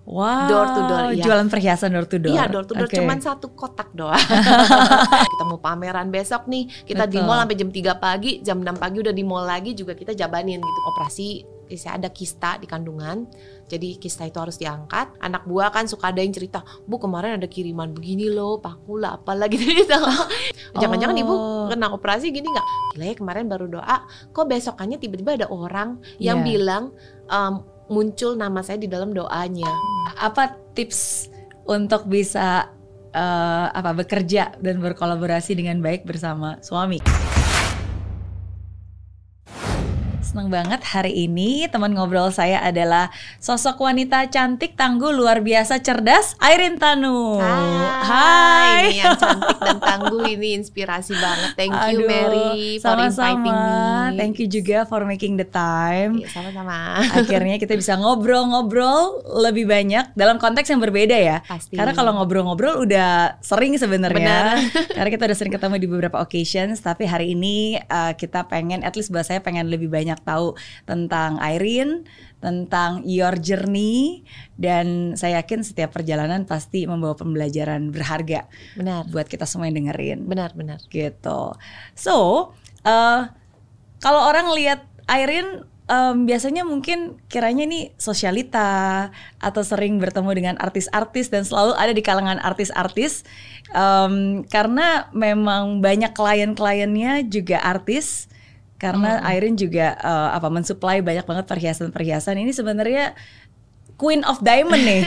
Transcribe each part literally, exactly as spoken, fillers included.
Wow, door to door, iya. Jualan perhiasan door to door. Iya, door to door, okay. Cuman satu kotak doang. Kita mau pameran besok nih, kita Betul. di mall sampai jam tiga pagi, jam enam pagi udah di mall lagi juga kita jabanin gitu. Operasi, saya ada kista di kandungan, jadi kista itu harus diangkat. Anak buah kan suka ada yang cerita, Bu kemarin ada kiriman begini loh, paku lah apalah gitu gitu. Jangan-jangan ibu kena operasi gini nggak? Gila ya, kemarin baru doa, kok besokannya tiba-tiba ada orang yang yeah. bilang um, muncul nama saya di dalam doanya. Apa tips untuk bisa uh, apa bekerja dan berkolaborasi dengan baik bersama suami? Senang banget hari ini teman ngobrol saya adalah sosok wanita cantik, tangguh, luar biasa, cerdas, Irene Tanu. Hai, Hai. Ini yang cantik dan tangguh ini inspirasi banget. Thank you Aduh, Mary for sama-sama. inviting me. Thank you juga for making the time. Ya, sama-sama. Akhirnya kita bisa ngobrol-ngobrol lebih banyak dalam konteks yang berbeda ya. Pasti. Karena kalau ngobrol-ngobrol udah sering sebenarnya. Benar. Karena kita udah sering ketemu di beberapa occasions. Tapi hari ini uh, kita pengen, at least buat saya pengen lebih banyak tahu tentang Irene, tentang your journey, dan saya yakin setiap perjalanan pasti membawa pembelajaran berharga. Benar. Buat kita semua yang dengerin. Benar-benar. Gitu. So, uh, kalau orang lihat Irene, um, biasanya mungkin kiranya nih sosialita atau sering bertemu dengan artis-artis dan selalu ada di kalangan artis-artis, um, karena memang banyak klien-kliennya juga artis. Karena hmm. Irene juga uh, apa mensuplai banyak banget perhiasan-perhiasan. Ini sebenarnya Queen of Diamond nih.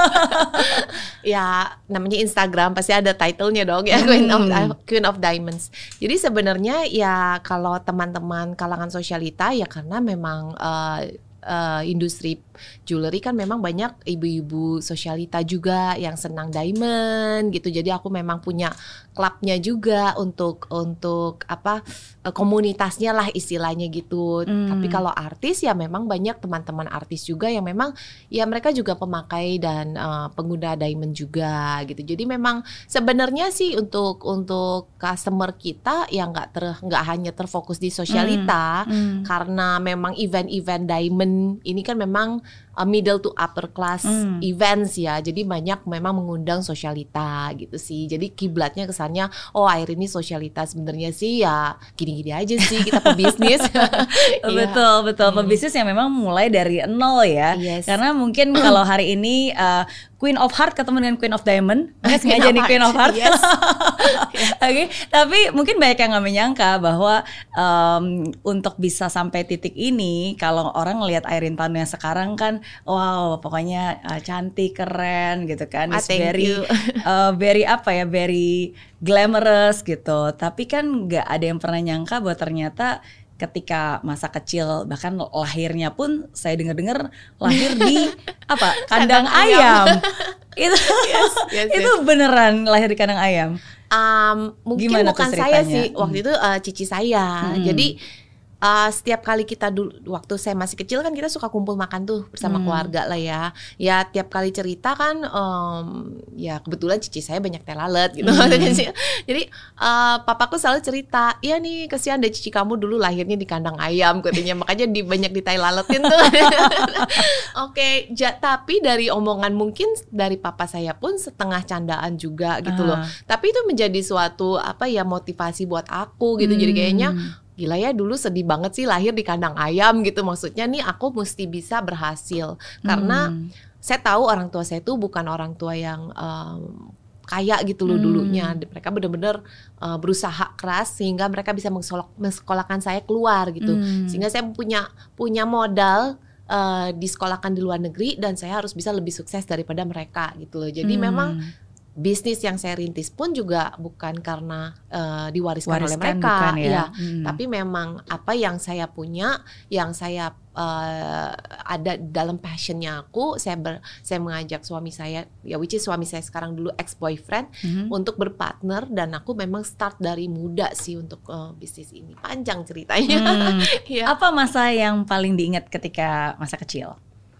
Ya namanya Instagram pasti ada title-nya dong ya, Queen of Queen of Diamonds. Jadi sebenarnya ya kalau teman-teman kalangan sosialita ya karena memang uh, uh, industri jewelry kan memang banyak ibu-ibu sosialita juga yang senang diamond gitu. Jadi aku memang punya klubnya juga untuk untuk apa komunitasnya lah istilahnya gitu. Hmm. Tapi kalau artis ya memang banyak teman-teman artis juga yang memang ya mereka juga pemakai dan uh, pengguna diamond juga gitu. Jadi memang sebenarnya sih untuk untuk customer kita ya nggak ter nggak hanya terfokus di sosialita, hmm. Hmm. karena memang event-event diamond ini kan memang uh, middle to upper class hmm. events ya. Jadi banyak memang mengundang sosialita gitu sih. Jadi kiblatnya kesannya oh Irene ini sosialita, sebenarnya sih ya gini-gini aja sih, kita pebisnis. Betul betul hmm. pebisnis yang memang mulai dari nol ya. Yes. Karena mungkin kalau hari ini uh, Queen of Heart ketemu dengan Queen of Diamond, nggak sengaja nih Queen of Heart. Yes. Oke, okay. Tapi mungkin banyak yang nggak menyangka bahwa um, untuk bisa sampai titik ini, kalau orang ngelihat Irene Tanu yang sekarang kan, wow, pokoknya uh, cantik, keren gitu kan, ah, it's very, uh, very apa ya, very glamorous gitu. Tapi kan nggak ada yang pernah nyangka bahwa ternyata ketika masa kecil, bahkan lahirnya pun saya dengar-dengar lahir di apa kandang ayam. Itu yes, yes, itu yes. Beneran lahir di kandang ayam. Um, mungkin Gimana bukan saya sih, waktu hmm. itu uh, cici saya. Hmm. Jadi uh, setiap kali kita dulu, waktu saya masih kecil kan kita suka kumpul makan tuh bersama hmm. keluarga lah ya. Ya tiap kali cerita kan, um, ya kebetulan cici saya banyak teh lalat gitu. Hmm. Jadi uh, papaku selalu cerita, iya nih kesian deh cici kamu dulu lahirnya di kandang ayam katanya, makanya di, banyak di tai laletin tuh. Oke, okay, ja, tapi dari omongan mungkin dari papa saya pun setengah candaan juga gitu uh. loh. Tapi itu menjadi suatu apa ya motivasi buat aku gitu. Hmm. Jadi kayaknya gila ya, dulu sedih banget sih lahir di kandang ayam gitu. Maksudnya nih aku mesti bisa berhasil. Karena hmm. saya tahu orang tua saya itu bukan orang tua yang um, kaya gitu loh hmm. dulunya. Mereka benar-benar uh, berusaha keras sehingga mereka bisa mensekolahkan saya keluar gitu. Hmm. Sehingga saya punya punya modal uh, disekolahkan di luar negeri dan saya harus bisa lebih sukses daripada mereka gitu loh. Jadi hmm. memang bisnis yang saya rintis pun juga bukan karena uh, diwariskan Wariskan, oleh mereka, bukan ya. ya. Hmm. Tapi memang apa yang saya punya, yang saya uh, ada dalam passionnya aku, saya ber, saya mengajak suami saya, ya which is suami saya sekarang dulu ex boyfriend, hmm. untuk berpartner, dan aku memang start dari muda sih untuk uh, bisnis ini. Panjang ceritanya. Hmm. Ya. Apa masa yang paling diingat ketika masa kecil?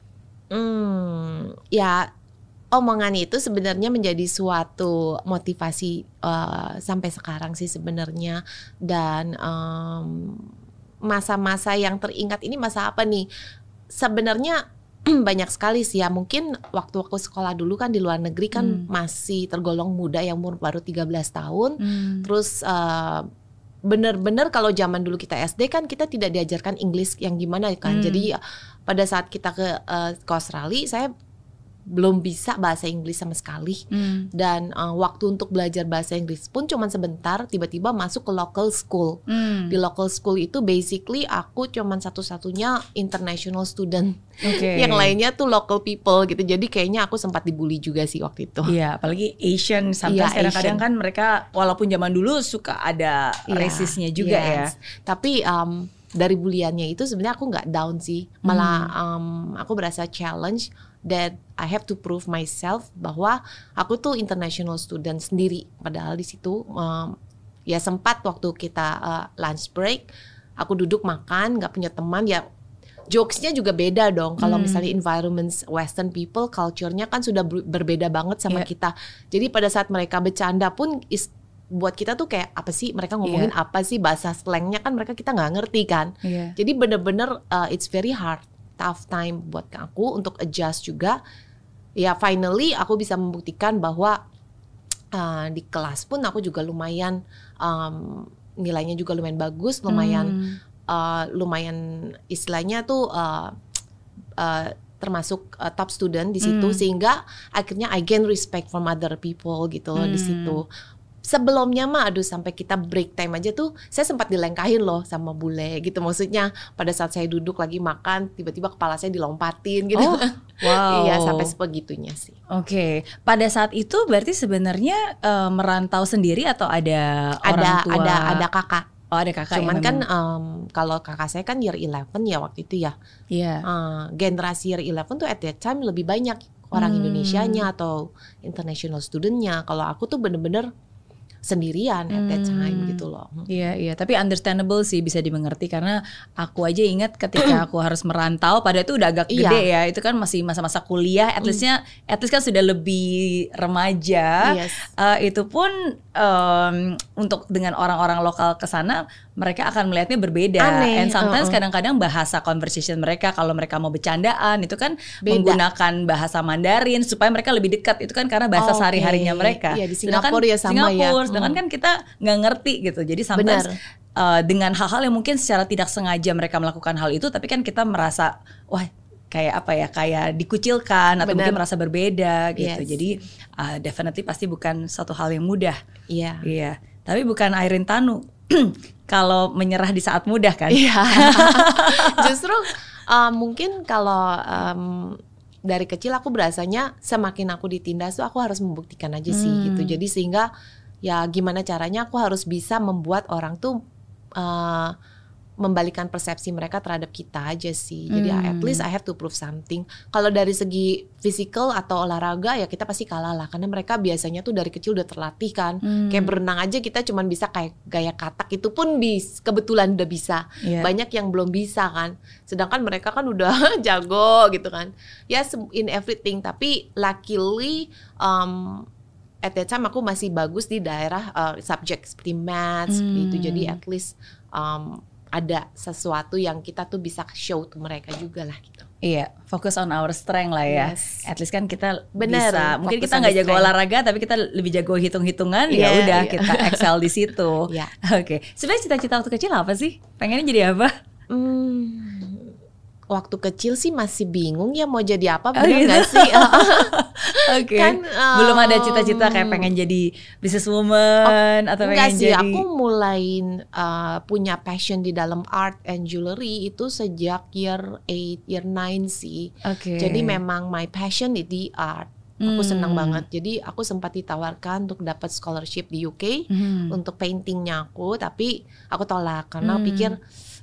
Hmm, ya. Omongan itu sebenarnya menjadi suatu motivasi uh, sampai sekarang sih sebenarnya. Dan um, masa-masa yang teringat ini masa apa nih? Sebenarnya banyak sekali sih ya. Mungkin waktu aku sekolah dulu kan di luar negeri kan Hmm. masih tergolong muda, yang umur baru tiga belas tahun. Hmm. Terus uh, bener-bener kalau zaman dulu kita S D kan kita tidak diajarkan Inggris yang gimana kan. Hmm. Jadi pada saat kita ke, uh, ke Australia, saya belum bisa bahasa Inggris sama sekali. Hmm. Dan uh, waktu untuk belajar bahasa Inggris pun cuman sebentar, tiba-tiba masuk ke local school. Hmm. Di local school itu basically aku cuman satu-satunya international student. Oke. Yang lainnya tuh local people gitu. Jadi kayaknya aku sempat dibully juga sih waktu itu. Iya, apalagi Asian. Sometimes Iya, kadang-kadang Asian. kan mereka walaupun zaman dulu suka ada Iya, rasisnya juga yes. Tapi um, dari buliannya itu sebenarnya aku nggak down sih. Malah um, aku berasa challenge that I have to prove myself bahwa aku tuh international student sendiri. Padahal di situ um, ya sempat waktu kita uh, lunch break, aku duduk makan, nggak punya teman ya. Jokesnya juga beda dong. Kalau Hmm. misalnya environments Western people, culture-nya kan sudah ber- berbeda banget sama Yeah. kita. Jadi pada saat mereka bercanda pun is, buat kita tuh kayak apa sih mereka ngomongin Yeah. apa sih, bahasa slangnya kan mereka kita nggak ngerti kan. Iya. Jadi bener-bener uh, it's very hard, tough time buat aku untuk adjust juga. Ya finally aku bisa membuktikan bahwa uh, di kelas pun aku juga lumayan um, nilainya juga lumayan bagus, lumayan Hmm. uh, lumayan istilahnya tuh uh, uh, termasuk uh, top student di situ. Hmm. Sehingga akhirnya I gain respect from other people gitu loh di Hmm. situ. Sebelumnya mah aduh sampai kita break time aja tuh saya sempat dilengkahin loh sama bule gitu. Maksudnya pada saat saya duduk lagi makan tiba-tiba kepala saya dilompatin gitu. Oh, wow. Iya sampai sebegitunya sih. Oke, pada saat itu berarti sebenarnya eh, merantau sendiri atau ada Ada orang tua? ada ada kakak. Oh, ada kakak. Cuman yang kan memang- um, kalau kakak saya kan year eleven ya waktu itu ya. Iya. Uh, generasi year eleven tuh at that time lebih banyak orang Hmm. Indonesianya atau international studentnya. Kalau aku tuh bener-bener sendirian at that time Hmm. gitu loh. Iya, iya, tapi understandable sih, bisa dimengerti karena aku aja ingat ketika aku harus merantau, pada itu udah agak Iya. gede ya, itu kan masih masa-masa kuliah, at least-nya, at least kan sudah lebih remaja. Yes. Eh, itu pun em, untuk dengan orang-orang lokal ke sana, mereka akan melihatnya berbeda. Aneh, And sometimes uh-uh. kadang-kadang bahasa conversation mereka kalau mereka mau bercandaan itu kan Beda. menggunakan bahasa Mandarin supaya mereka lebih dekat. Itu kan karena bahasa Oke. sehari-harinya mereka. Iya, di Sedangkan Singapura ya sama ya. Singapura, sedangkan Hmm. kan kita nggak ngerti gitu. Jadi sometimes Benar. uh, dengan hal-hal yang mungkin secara tidak sengaja mereka melakukan hal itu, tapi kan kita merasa wah kayak apa ya, kayak dikucilkan atau Benar. mungkin merasa berbeda gitu. Yes. Jadi uh, definitely pasti bukan suatu hal yang mudah. Iya. Iya. Tapi bukan Irene Tanu kalau menyerah di saat mudah kan? Iya. Justru uh, mungkin kalau um, dari kecil aku berasanya semakin aku ditindas tuh aku harus membuktikan aja sih Hmm. gitu. Jadi sehingga ya gimana caranya aku harus bisa membuat orang tuh uh, membalikan persepsi mereka terhadap kita aja sih. Jadi Hmm. at least I have to prove something. Kalau dari segi physical atau olahraga ya kita pasti kalah lah, karena mereka biasanya tuh dari kecil udah terlatih kan. Hmm. Kayak berenang aja kita cuman bisa kayak gaya katak, itu pun bis kebetulan udah bisa. Iya. Banyak yang belum bisa kan. Sedangkan mereka kan udah jago gitu kan. Ya sem- in everything, tapi luckily um, at that time aku masih bagus di daerah uh, subjek seperti math seperti itu. Hmm. Jadi at least um, ada sesuatu yang kita tuh bisa show to mereka juga lah gitu. Iya, fokus on our strength lah ya. Yes. At least kan kita Bener, bisa, mungkin fokus kita on nggak the jago strength. olahraga, tapi kita lebih jago hitung-hitungan. Iya, Ya udah, iya. kita excel di situ. Iya. Oke, sebenarnya cita-cita waktu kecil apa sih? Pengennya jadi apa? Hmm, waktu kecil sih masih bingung ya mau jadi apa, Oh, bener gitu? nggak sih? Oke, Kan, belum ada um, cita-cita kayak pengen jadi businesswoman atau Enggak pengen sih, jadi. aku mulai uh, punya passion di dalam art and jewelry itu sejak year eight, year nine sih. Oke. Jadi memang my passion di art. Aku Hmm. senang banget. Jadi aku sempat ditawarkan untuk dapat scholarship di U K Hmm. untuk paintingnya aku, tapi aku tolak karena Hmm. pikir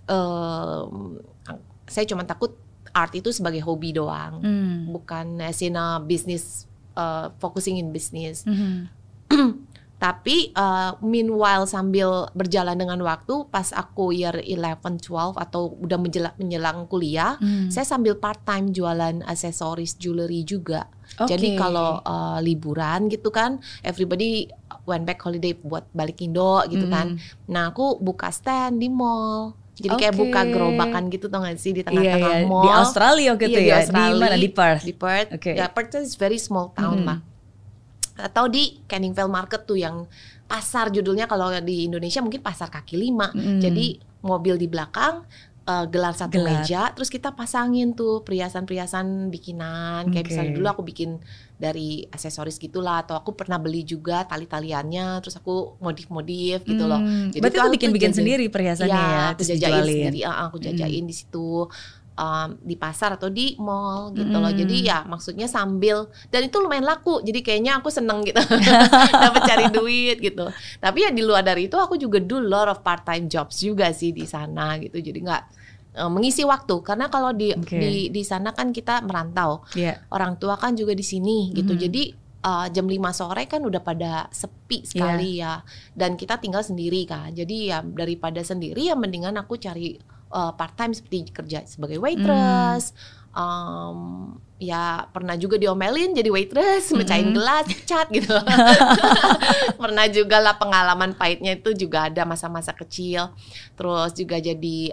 um, saya cuma takut art itu sebagai hobi doang, Hmm. bukan as in a business, uh, focusing in business. Hmm. Tapi uh, meanwhile sambil berjalan dengan waktu, pas aku year eleven, twelve atau udah menjelang, menjelang kuliah, Hmm. saya sambil part time jualan aksesoris jewelry juga. Oke. Jadi kalau uh, liburan gitu kan, everybody went back holiday buat balik Indo gitu Hmm. kan. Nah aku buka stand di mall, Jadi kayak Oke. buka gerobakan gitu tau gak sih di Iya, tengah-tengah iya. mall. Di Australia gitu Iya, ya? di Australia. Di mana? Di Perth? Di Perth. Oke. Ya Perth is very small town Mhm. lah. Atau di Canning Vale Market tuh yang pasar, judulnya kalau di Indonesia mungkin pasar kaki lima. Mhm. Jadi mobil di belakang, uh, gelar satu Gelar. meja, terus kita pasangin tuh perhiasan-perhiasan bikinan. Kayak Oke. misalnya dulu aku bikin dari aksesoris gitulah, atau aku pernah beli juga tali-taliannya, terus aku modif-modif gitu loh. Hmm, Jadi berarti tuh itu aku bikin-bikin tuh sendiri perhiasannya Iya, ya, aku terus jajain dijualin. sendiri, ah, aku jajain di situ. Um, di pasar atau di mall gitu loh. Mm. Jadi ya maksudnya sambil, dan itu lumayan laku. Jadi kayaknya aku seneng gitu dapat cari duit gitu. Tapi ya di luar dari itu aku juga do lot of part time jobs juga sih di sana gitu. Jadi nggak uh, mengisi waktu, karena kalau di Oke. di di sana kan kita merantau. Iya. Orang tua kan juga di sini gitu. Mhm. Jadi uh, jam lima sore kan udah pada sepi sekali ya. Dan kita tinggal sendiri kan. Jadi ya daripada sendiri ya mendingan aku cari Uh, part time seperti kerja sebagai waitress, hmm. um, ya pernah juga diomelin jadi waitress, mecahin Mm-hmm. gelas, cat gitu. Pernah juga lah, pengalaman pahitnya itu juga ada masa-masa kecil. Terus juga jadi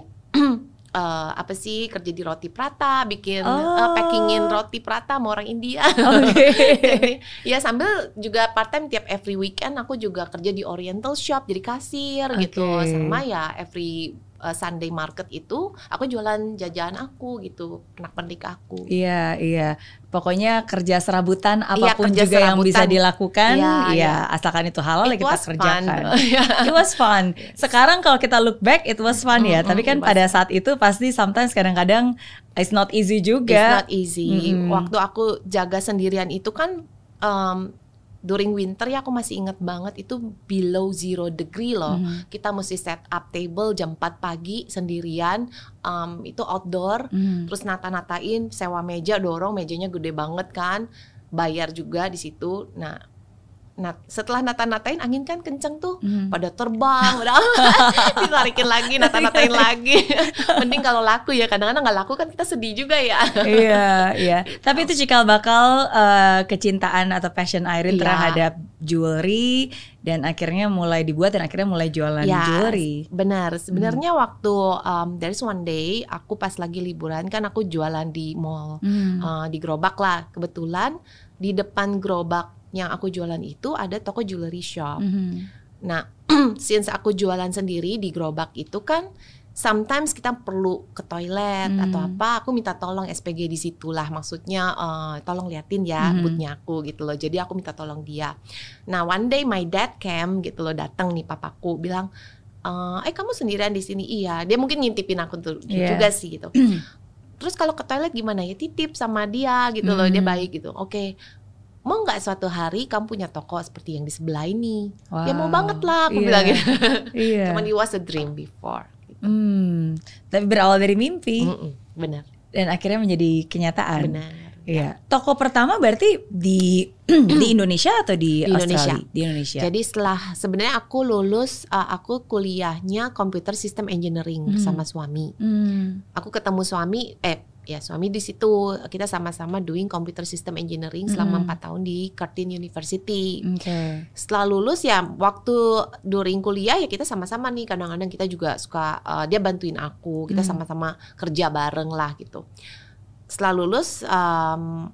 uh, apa sih, kerja di Roti Prata, bikin Oh. uh, packingin roti Prata sama orang India. Oke. Jadi, ya sambil juga part time tiap every weekend aku juga kerja di Oriental Shop jadi kasir gitu. Oke. Sama ya every uh, Sunday market itu aku jualan jajanan aku gitu, pernak-pernik aku. Iya, iya. Pokoknya kerja serabutan apapun kerja juga yang serabutan. bisa dilakukan, Iya, ya iya. asalkan itu halal ya It kita was kerjakan. fun. It was fun. Sekarang kalau kita look back, it was fun ya. Mm-mm, Tapi kan it was pada saat itu pasti sometimes kadang-kadang it's not easy It's juga. not easy. Mm-mm. Waktu aku jaga sendirian itu kan um, during winter ya, aku masih ingat banget itu below zero degree loh. Mhm. Kita mesti set up table jam empat pagi sendirian, um, itu outdoor. Mhm. Terus nata-natain, sewa meja, dorong mejanya gede banget kan, bayar juga di situ. Nah, nat setelah nata-natain angin kan kenceng tuh, Mhm. pada terbang, pada ditarikin lagi, nata-natain lagi. Mending kalau laku ya, kadang-kadang nggak laku kan kita sedih juga ya. Iya, iya. Tapi itu cikal bakal uh, kecintaan atau passion Irene Iya. terhadap jewelry, dan akhirnya mulai dibuat dan akhirnya mulai jualan Ya, jewelry. benar. Sebenarnya waktu um, there's one day aku pas lagi liburan kan aku jualan di mall, Hmm. uh, di gerobak lah. Kebetulan di depan gerobak yang aku jualan itu ada toko jewelry shop. Mhm. Nah, since aku jualan sendiri di gerobak itu kan, sometimes kita perlu ke toilet Hmm. atau apa, aku minta tolong S P G di situ lah. Maksudnya uh, tolong liatin ya Mhm. boothnya aku gitu loh. Jadi aku minta tolong dia. Nah, one day my dad came gitu loh, datang nih papaku bilang, "Eh, eh kamu sendirian di sini?" Iya, dia mungkin ngintipin aku tuh Iya. juga sih gitu. Terus kalau ke toilet gimana ya? Titip sama dia gitu loh, dia Hmm. baik gitu. Oke. Mau nggak suatu hari kamu punya toko seperti yang di sebelah ini? Ya mau Wow. banget lah, aku Iya. bilang gitu. Iya. Cuman it was a dream before. Gitu. Hmm, tapi berawal dari mimpi Mm-mm, benar, dan akhirnya menjadi kenyataan. benar. Iya. Toko pertama berarti di di Indonesia atau di, Di Indonesia. Australia? Di Indonesia. Jadi setelah sebenarnya aku lulus, uh, aku kuliahnya Computer System Engineering Hmm. bersama suami. Hmm. Aku ketemu suami, eh ya suami di situ. Kita sama-sama doing Computer System Engineering selama Hmm. empat tahun di Curtin University. Oke. Setelah lulus ya waktu during kuliah ya kita sama-sama nih, kadang-kadang kita juga suka uh, dia bantuin aku, kita Hmm. sama-sama kerja bareng lah gitu. Setelah lulus um,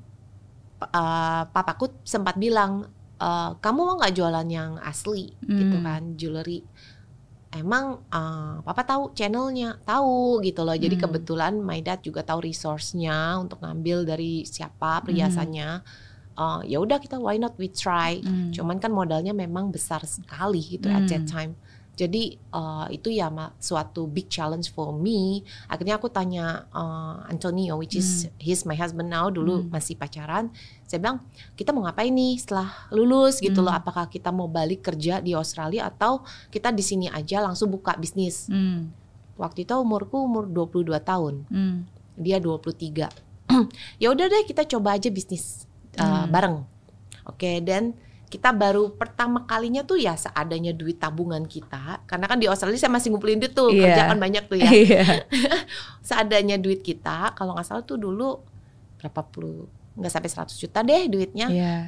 uh, papaku sempat bilang, uh, kamu mau nggak jualan yang asli gitu Hmm. kan, jewelry. Emang uh, papa tahu channelnya, tahu gitu loh. Jadi Hmm. kebetulan my dad juga tahu resource-nya untuk ngambil dari siapa perhiasannya. Uh, ya udah kita why not we try. Hmm. Cuman kan modalnya memang besar sekali gitu at that Hmm. time. Jadi uh, itu ya ma- suatu big challenge for me. Akhirnya aku tanya uh, Antonio, which is he's my husband now, dulu Hmm. masih pacaran. Saya bilang, kita mau ngapain nih setelah lulus gitu Hmm. loh? Apakah kita mau balik kerja di Australia atau kita di sini aja langsung buka bisnis? Hmm. Waktu itu umurku umur dua puluh dua tahun, Hmm. dia dua puluh tiga. Ya udah deh kita coba aja bisnis uh, Hmm. bareng. Oke, dan kita baru pertama kalinya tuh ya seadanya duit tabungan kita, karena kan di Australia saya masih ngumpulin duit tuh, Iya. kerja kan banyak tuh ya. Iya. Seadanya duit kita, kalau nggak salah tuh dulu berapa puluh, nggak sampai seratus juta deh duitnya. Iya.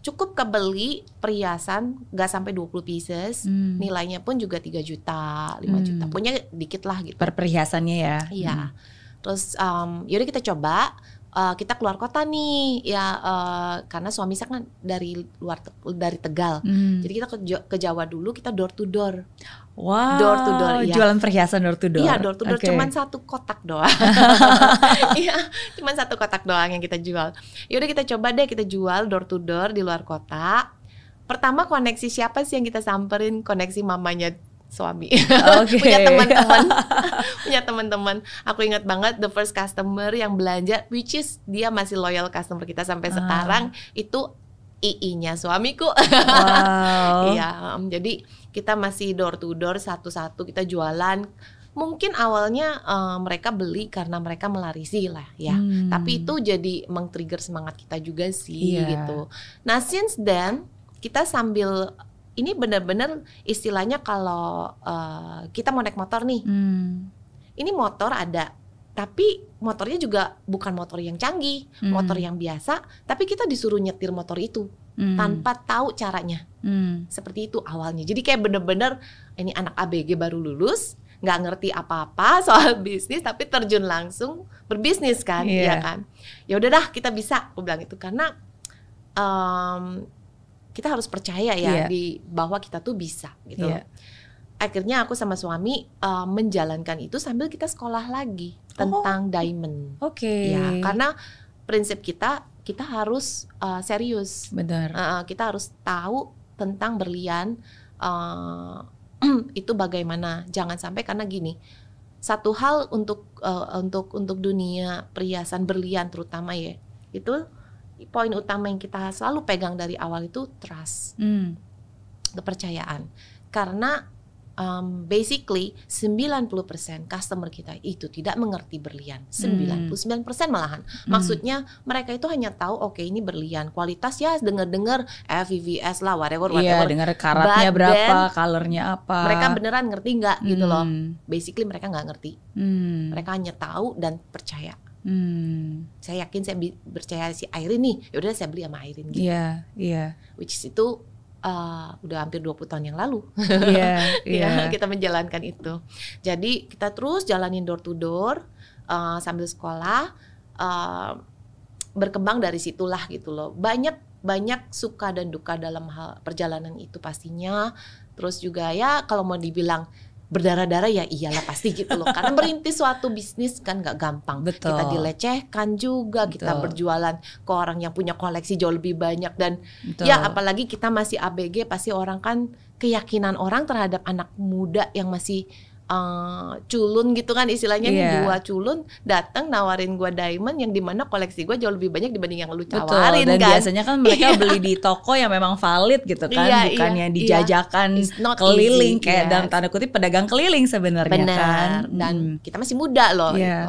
cukup kebeli perhiasan nggak sampai dua puluh pieces, hmm. nilainya pun juga tiga juta, lima hmm. juta, punya dikit lah gitu. Per perhiasannya ya. Iya. Hmm. Terus um, yaudah kita coba, uh, kita keluar kota nih, ya uh, karena suami saya kan dari luar dari Tegal, hmm. jadi kita ke, ke Jawa dulu, kita door to door. Wow. Door to door, ya. Jualan perhiasan door to door. Iya, door to door, okay. Cuman satu kotak doang. Iya, cuman satu kotak doang yang kita jual. Yaudah kita coba deh, kita jual door to door di luar kota. Pertama koneksi siapa sih yang kita samperin? Koneksi mamanya suami. Okay. Punya teman-teman. Punya teman-teman. Aku ingat banget the first customer yang belanja, which is dia masih loyal customer kita sampai ah. sekarang, itu I I-nya suamiku. Wow. Iya, um, jadi kita masih door to door satu-satu kita jualan. Mungkin awalnya uh, mereka beli karena mereka melarisi lah ya. Hmm. Tapi itu jadi meng-trigger semangat kita juga sih yeah. gitu. Nah, since then kita sambil ini benar-benar istilahnya kalau uh, kita mau naik motor nih. Hmm. Ini motor ada, tapi motornya juga bukan motor yang canggih, hmm. motor yang biasa, tapi kita disuruh nyetir motor itu hmm. tanpa tahu caranya. Hmm. Seperti itu awalnya. Jadi kayak bener-bener ini anak A B G baru lulus, nggak ngerti apa-apa soal bisnis, tapi terjun langsung berbisnis kan, yeah. ya kan. Ya udah dah kita bisa, aku bilang itu karena um, kita harus percaya ya yeah. di bahwa kita tuh bisa gitu. Yeah. Akhirnya aku sama suami uh, menjalankan itu sambil kita sekolah lagi tentang oh. diamond. Oke. Okay. Ya, karena prinsip kita kita harus uh, serius. Benar. Uh, kita harus tahu tentang berlian uh, itu bagaimana. Jangan sampai karena gini. Satu hal untuk uh, untuk untuk dunia perhiasan berlian terutama ya. Itu poin utama yang kita selalu pegang dari awal itu trust. Hmm. Kepercayaan. Karena Um, basically sembilan puluh persen customer kita itu tidak mengerti berlian, sembilan puluh sembilan persen malahan. Hmm. Maksudnya mereka itu hanya tahu oke okay, ini berlian, kualitas ya dengar-dengar F V V S lah whatever whatever. Iya, dengar karatnya But berapa, colornya apa. Mereka beneran ngerti nggak hmm. gitu loh. Basically mereka nggak ngerti. Hmm. Mereka hanya tahu dan percaya. Hmm. Saya yakin saya percaya si Irene nih. Ya udah saya beli sama Irene gitu. Iya, yeah, iya. Yeah. Which is itu Uh, udah hampir dua puluh tahun yang lalu yeah, yeah. ya, kita menjalankan itu. Jadi kita terus jalanin door to door uh, sambil sekolah, uh, berkembang dari situlah gitu loh. Banyak banyak suka dan duka dalam hal perjalanan itu pastinya. Terus juga ya kalau mau dibilang berdarah-darah ya iyalah pasti gitu loh. Karena merintis suatu bisnis kan gak gampang. Betul. Kita dilecehkan juga, Betul. Kita berjualan ke orang yang punya koleksi jauh lebih banyak. Dan Betul. Ya apalagi kita masih A B G, pasti orang kan keyakinan orang terhadap anak muda yang masih uh, culun gitu kan istilahnya. Yeah. Nih gua culun datang nawarin gua diamond yang dimana koleksi gua jauh lebih banyak dibanding yang lu tawarin. Betul. Dan kan biasanya kan mereka beli di toko yang memang valid gitu kan, yeah, bukan yeah, yang dijajakan yeah. keliling easy, kayak yes. dalam tanda kutip pedagang keliling sebenarnya kan. Dan hmm. kita masih muda loh yeah.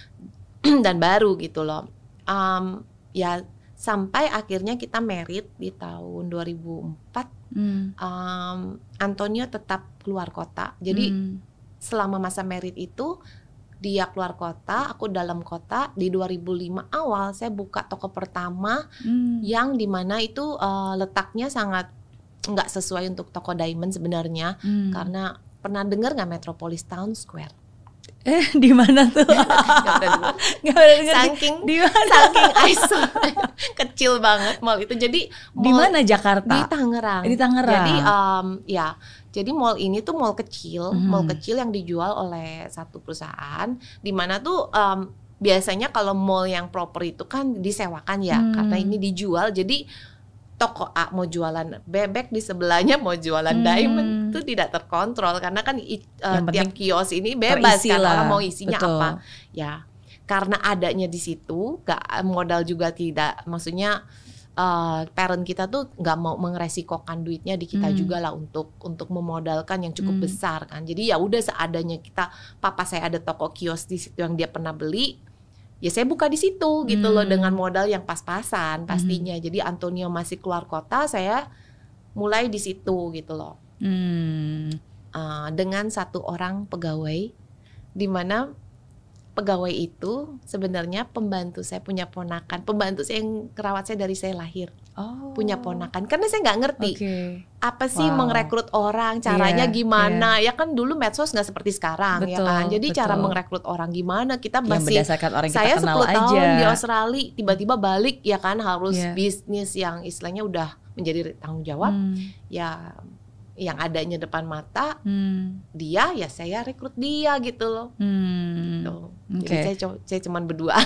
gitu. Dan baru gitu loh. Um, ya sampai akhirnya kita married di tahun dua ribu empat. Hmm. Um, Antonio tetap keluar kota. Jadi hmm. selama masa married itu dia keluar kota, aku dalam kota. Di dua ribu lima awal saya buka toko pertama hmm. yang dimana itu uh, letaknya sangat nggak sesuai untuk toko diamond sebenarnya. Hmm. Karena pernah dengar nggak Metropolis Town Square? Eh di mana tuh? Gak pernah dengar. Saking di mana? Saking isolate, kecil banget mall itu. Jadi di mana Jakarta? Di Tangerang. Di Tangerang. Jadi um, ya. Jadi mall ini tuh mall kecil, hmm. mall kecil yang dijual oleh satu perusahaan, di mana tuh um, biasanya kalau mall yang proper itu kan disewakan ya, hmm. karena ini dijual. Jadi toko A mau jualan bebek, di sebelahnya mau jualan hmm. diamond, itu tidak terkontrol karena kan uh, tiap kios ini bebas kan orang mau isinya Betul. Apa. Ya, karena adanya di situ, gak modal juga tidak, maksudnya Uh, parent kita tuh nggak mau mengeresikokan duitnya di kita hmm. juga lah untuk untuk memodalkan yang cukup hmm. besar kan. Jadi ya udah seadanya kita, papa saya ada toko kios di situ yang dia pernah beli, ya saya buka di situ gitu hmm. loh dengan modal yang pas-pasan pastinya. Hmm. Jadi Antonio masih keluar kota, saya mulai di situ gitu loh. Hmm. Uh, dengan satu orang pegawai, di mana pegawai itu sebenarnya pembantu saya, punya ponakan. Pembantu saya yang kerawat saya dari saya lahir. Oh. Punya ponakan. Karena saya nggak ngerti Okay. apa sih Wow. merekrut orang, caranya Yeah, gimana. Yeah. Ya kan dulu medsos nggak seperti sekarang. Betul, ya kan. Jadi betul. cara merekrut orang gimana, kita Yang masih, berdasarkan orang yang saya kita kenal sepuluh aja. tahun di Australia, tiba-tiba balik ya kan, harus Yeah. bisnis yang istilahnya udah menjadi tanggung jawab. Hmm. Ya yang adanya depan mata Hmm. dia, ya saya rekrut dia gitu loh. Hmm. Gitu. Jadi Okay. saya, co- saya cuman berdua.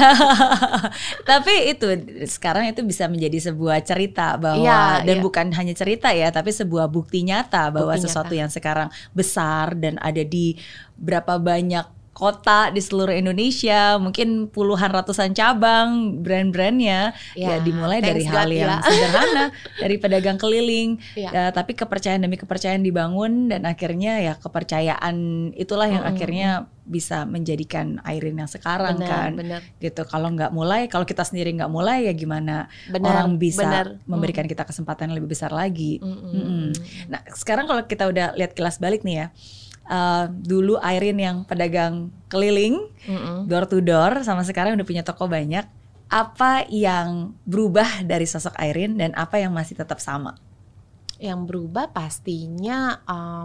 Tapi itu sekarang itu bisa menjadi sebuah cerita bahwa Iya, dan iya. bukan hanya cerita ya, tapi sebuah bukti nyata bahwa Bukti sesuatu nyata. yang sekarang besar dan ada di berapa banyak kota di seluruh Indonesia, mungkin puluhan ratusan cabang brand-brandnya ya, Ya, dimulai thanks dari hal God, yang ya. sederhana dari pedagang keliling. Ya. Ya, tapi kepercayaan demi kepercayaan dibangun dan akhirnya ya kepercayaan itulah yang Mm-mm. akhirnya bisa menjadikan Airin yang sekarang Benar, kan benar. gitu. Kalau nggak mulai, kalau kita sendiri nggak mulai ya gimana Benar, orang bisa benar. memberikan kita kesempatan yang lebih besar lagi. Mm-mm. Mm-mm. Nah sekarang kalau kita udah lihat kilas balik nih ya, uh, dulu Airin yang pedagang keliling Mm-mm. door to door sama sekarang udah punya toko banyak. Apa yang berubah dari sosok Airin dan apa yang masih tetap sama? Yang berubah pastinya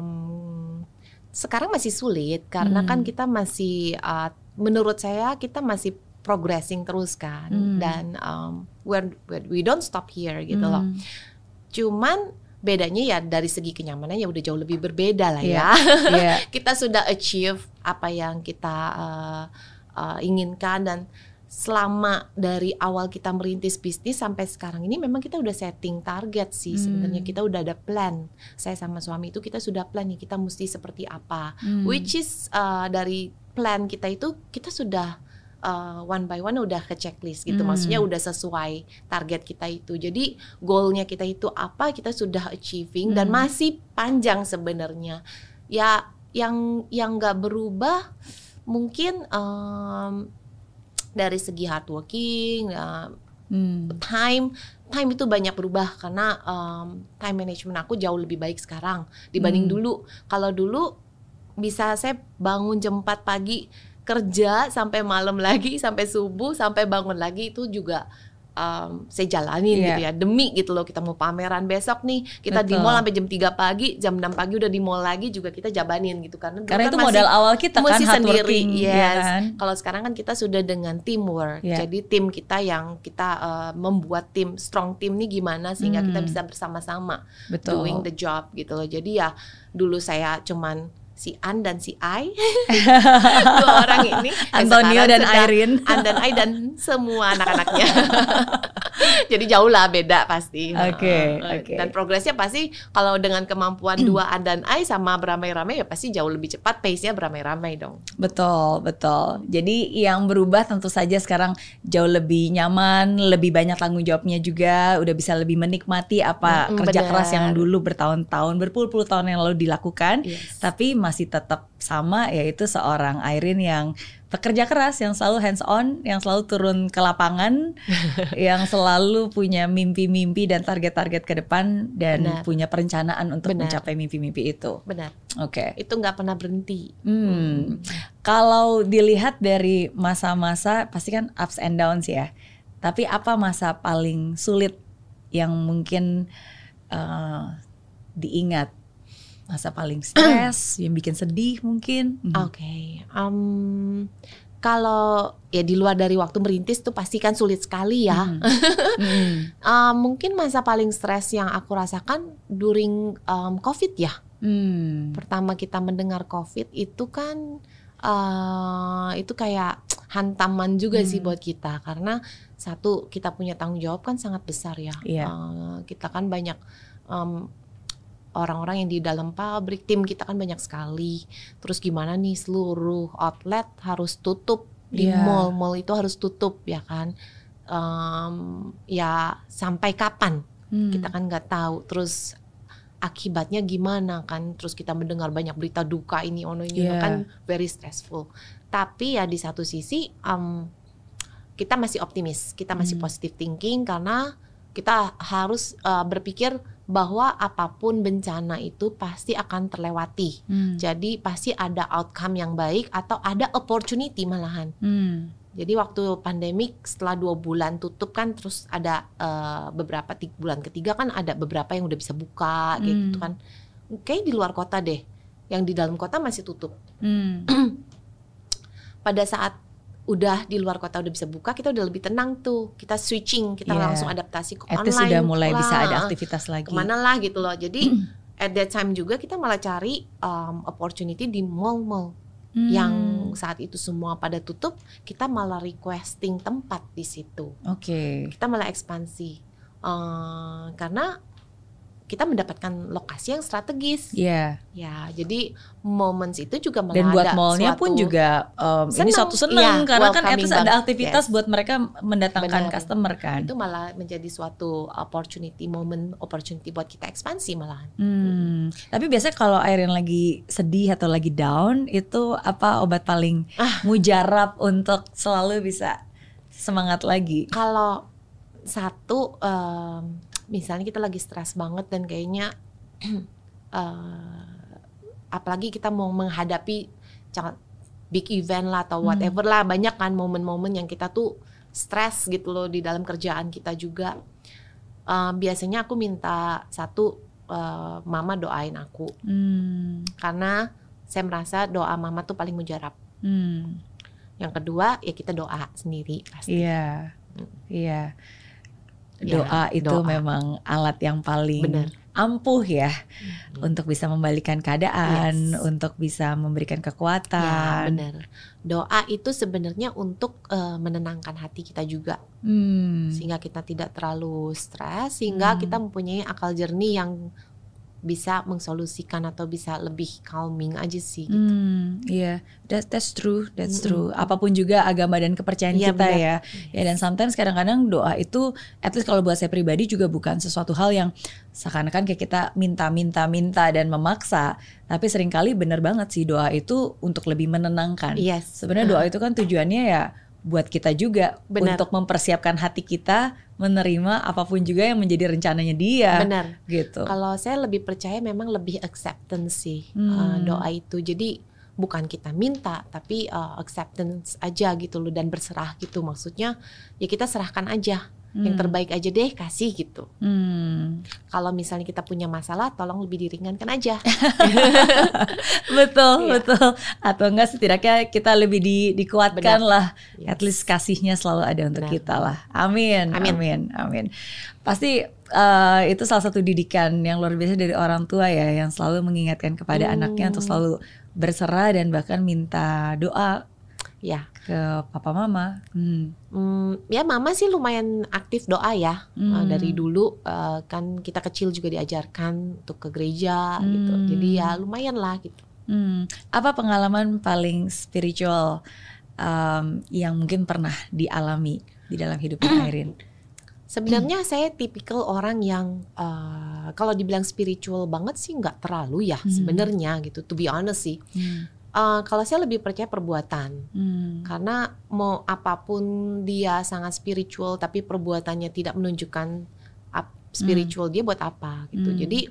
um, sekarang masih sulit karena Hmm. kan kita masih uh, menurut saya kita masih progressing terus kan. Hmm. Dan um, we're, we don't stop here gitu loh. Hmm. Cuman bedanya ya dari segi kenyamanan ya udah jauh lebih berbeda lah Iya, ya. iya. Kita sudah achieve apa yang kita uh, uh, inginkan, dan selama dari awal kita merintis bisnis sampai sekarang ini memang kita udah setting target sih. Hmm. Sebenarnya kita udah ada plan. Saya sama suami itu kita sudah plan nih, kita mesti seperti apa. Hmm. Which is uh, dari plan kita itu kita sudah uh, one by one udah ke checklist gitu. Hmm. Maksudnya udah sesuai target kita itu. Jadi goalnya kita itu apa, kita sudah achieving dan Hmm. masih panjang sebenarnya. Ya yang yang nggak berubah mungkin um, dari segi hardworking, uh, Hmm. time time itu banyak berubah karena um, time management aku jauh lebih baik sekarang dibanding Hmm. dulu. Kalau dulu bisa saya bangun jam empat pagi kerja sampai malam lagi, sampai subuh, sampai bangun lagi, itu juga um, saya jalanin Iya. gitu ya, demi gitu loh. Kita mau pameran besok nih, kita di Betul. mall sampai jam tiga pagi, jam enam pagi udah di mall lagi juga kita jabanin gitu. Karena, dulu Karena kan itu masih- modal awal kita kan, mesti sendiri, hardworking, ya yes. kan? Kalau sekarang kan kita sudah dengan teamwork, Yeah. jadi tim kita yang kita uh, membuat tim strong team nih gimana sehingga kita Hmm. bisa bersama-sama Betul. doing the job gitu loh. Jadi ya dulu saya cuman si An dan si Ai, dua orang ini. Dan Antonio sekarang dan sudah Airin. An dan Ai dan semua anak-anaknya. Jadi jauh lah beda pasti. Oke, Uh, uh, oke. Dan progresnya pasti kalau dengan kemampuan dua An dan Ai sama beramai-ramai ya pasti jauh lebih cepat, pace-nya beramai-ramai dong. Betul, betul. Jadi yang berubah tentu saja sekarang jauh lebih nyaman, lebih banyak tanggung jawabnya juga, udah bisa lebih menikmati apa Mm-mm, kerja benar. keras yang dulu bertahun-tahun, berpuluh-puluh tahun yang lalu dilakukan, Yes. tapi masih tetap sama, yaitu seorang Airin yang pekerja keras, yang selalu hands on, yang selalu turun ke lapangan, yang selalu punya mimpi-mimpi dan target-target ke depan dan Benar. punya perencanaan untuk Benar. mencapai mimpi-mimpi itu. Benar. Oke. Itu nggak pernah berhenti. Hmm. Kalau dilihat dari masa-masa pasti kan ups and downs ya. Tapi apa masa paling sulit yang mungkin uh, diingat? Masa paling stres, yang bikin sedih mungkin? Hmm. Oke, um, kalau ya di luar dari waktu merintis tuh pasti kan sulit sekali ya. Hmm. Hmm. Uh, mungkin masa paling stres yang aku rasakan during um, COVID ya. Hmm. Pertama kita mendengar COVID itu kan uh, itu kayak hantaman juga Hmm. sih buat kita, karena satu kita punya tanggung jawab kan sangat besar ya. Iya. Uh, kita kan banyak um, orang-orang yang di dalam pabrik, tim kita kan banyak sekali. Terus gimana nih seluruh outlet harus tutup di Iya. mall, mall itu harus tutup ya kan. Um, ya sampai kapan? Hmm. Kita kan nggak tahu. Terus akibatnya gimana kan? Terus kita mendengar banyak berita duka ini, ono ini, Iya. kan very stressful. Tapi ya di satu sisi um, kita masih optimis, kita masih Hmm. positive thinking karena kita harus uh, berpikir bahwa apapun bencana itu pasti akan terlewati. Hmm. Jadi pasti ada outcome yang baik atau ada opportunity malahan. Hmm. Jadi waktu pandemik setelah dua bulan tutup kan terus ada uh, beberapa tiga, bulan ketiga kan ada beberapa yang udah bisa buka kayak Hmm. gitu kan. Kayak di luar kota deh, yang di dalam kota masih tutup. Hmm. Pada saat udah di luar kota udah bisa buka, kita udah lebih tenang tuh. Kita switching, kita Yeah. langsung adaptasi ke At least online. sudah mulai lah. bisa ada aktivitas lagi. Kemana lah gitu loh. Jadi at that time juga kita malah cari um, opportunity di mall-mall. Hmm. Yang saat itu semua pada tutup, kita malah requesting tempat di situ. Oke. Kita malah ekspansi uh, karena kita mendapatkan lokasi yang strategis. Iya. Ya, jadi moments itu juga malah Dan buat ada mallnya suatu, pun juga um, ini seneng. suatu seneng Iya, karena kan at welcoming least ada banget. aktivitas Yes. buat mereka mendatangkan Benar. customer kan. itu malah menjadi suatu opportunity, moment opportunity buat kita ekspansi malahan. Hmm. Tapi biasanya kalau Irene lagi sedih atau lagi down, itu apa obat paling Ah. mujarab untuk selalu bisa semangat lagi? Kalau satu, um, misalnya kita lagi stres banget dan kayaknya, uh, apalagi kita mau menghadapi jangan big event lah atau whatever Hmm. lah, banyak kan momen-momen yang kita tuh stres gitu loh di dalam kerjaan kita juga. Uh, biasanya aku minta satu, uh, mama doain aku Hmm. karena saya merasa doa mama tuh paling mujarab. Hmm. Yang kedua ya kita doa sendiri pasti. Iya. Iya. Ya, Doa itu doa. memang alat yang paling Benar. ampuh ya Hmm. untuk bisa membalikan keadaan, Yes. untuk bisa memberikan Ya kekuatan. benar. Doa itu sebenarnya untuk uh, menenangkan hati kita juga, Hmm. sehingga kita tidak terlalu stres, sehingga Hmm. kita mempunyai akal jernih yang bisa mengsolusikan atau bisa lebih calming aja sih. Gitu. Hmm, iya, that, that's true, that's Mm-mm. true. Apapun juga agama dan kepercayaan Iya, kita benar. ya. Ya dan sometimes kadang-kadang doa itu, at least kalau buat saya pribadi juga bukan sesuatu hal yang seakan-akan kayak kita minta-minta-minta dan memaksa. Tapi seringkali benar banget sih doa itu untuk lebih menenangkan. Yes. Sebenarnya doa itu kan tujuannya ya buat kita juga Benar. untuk mempersiapkan hati kita menerima apapun juga yang menjadi rencananya dia. Benar. Gitu. Kalau saya lebih percaya memang lebih acceptance sih Hmm. uh, doa itu. Jadi bukan kita minta, tapi uh, acceptance aja gitu loh, dan berserah gitu. Maksudnya ya kita serahkan aja. Yang Hmm. terbaik aja deh, kasih gitu. Hmm. Kalau misalnya kita punya masalah, tolong lebih diringankan aja. Betul, Iya. betul. Atau enggak setidaknya kita lebih di, dikuatkan Benar. lah. Yes. At least kasihnya selalu ada untuk Benar. kita lah. Amin, Amin. amin, amin. Pasti eh, itu salah satu didikan yang luar biasa dari orang tua ya, yang selalu mengingatkan kepada Hmm. anaknya untuk selalu berserah dan bahkan minta doa Ya, ke papa mama. Hmm. hmm, ya mama sih lumayan aktif doa ya. Hmm. Uh, dari dulu uh, kan kita kecil juga diajarkan untuk ke gereja gitu. Hmm. Jadi ya lumayan lah gitu. Hmm. Apa pengalaman paling spiritual um, yang mungkin pernah dialami di dalam hidupnya Irene? Sebenarnya saya tipikal orang yang uh, kalau dibilang spiritual banget sih nggak terlalu ya Hmm. sebenarnya gitu. To be honest sih. Hmm. Uh, kalau saya lebih percaya perbuatan. Hmm. Karena mau apapun dia sangat spiritual tapi perbuatannya tidak menunjukkan up, spiritual dia buat apa gitu. Hmm. Jadi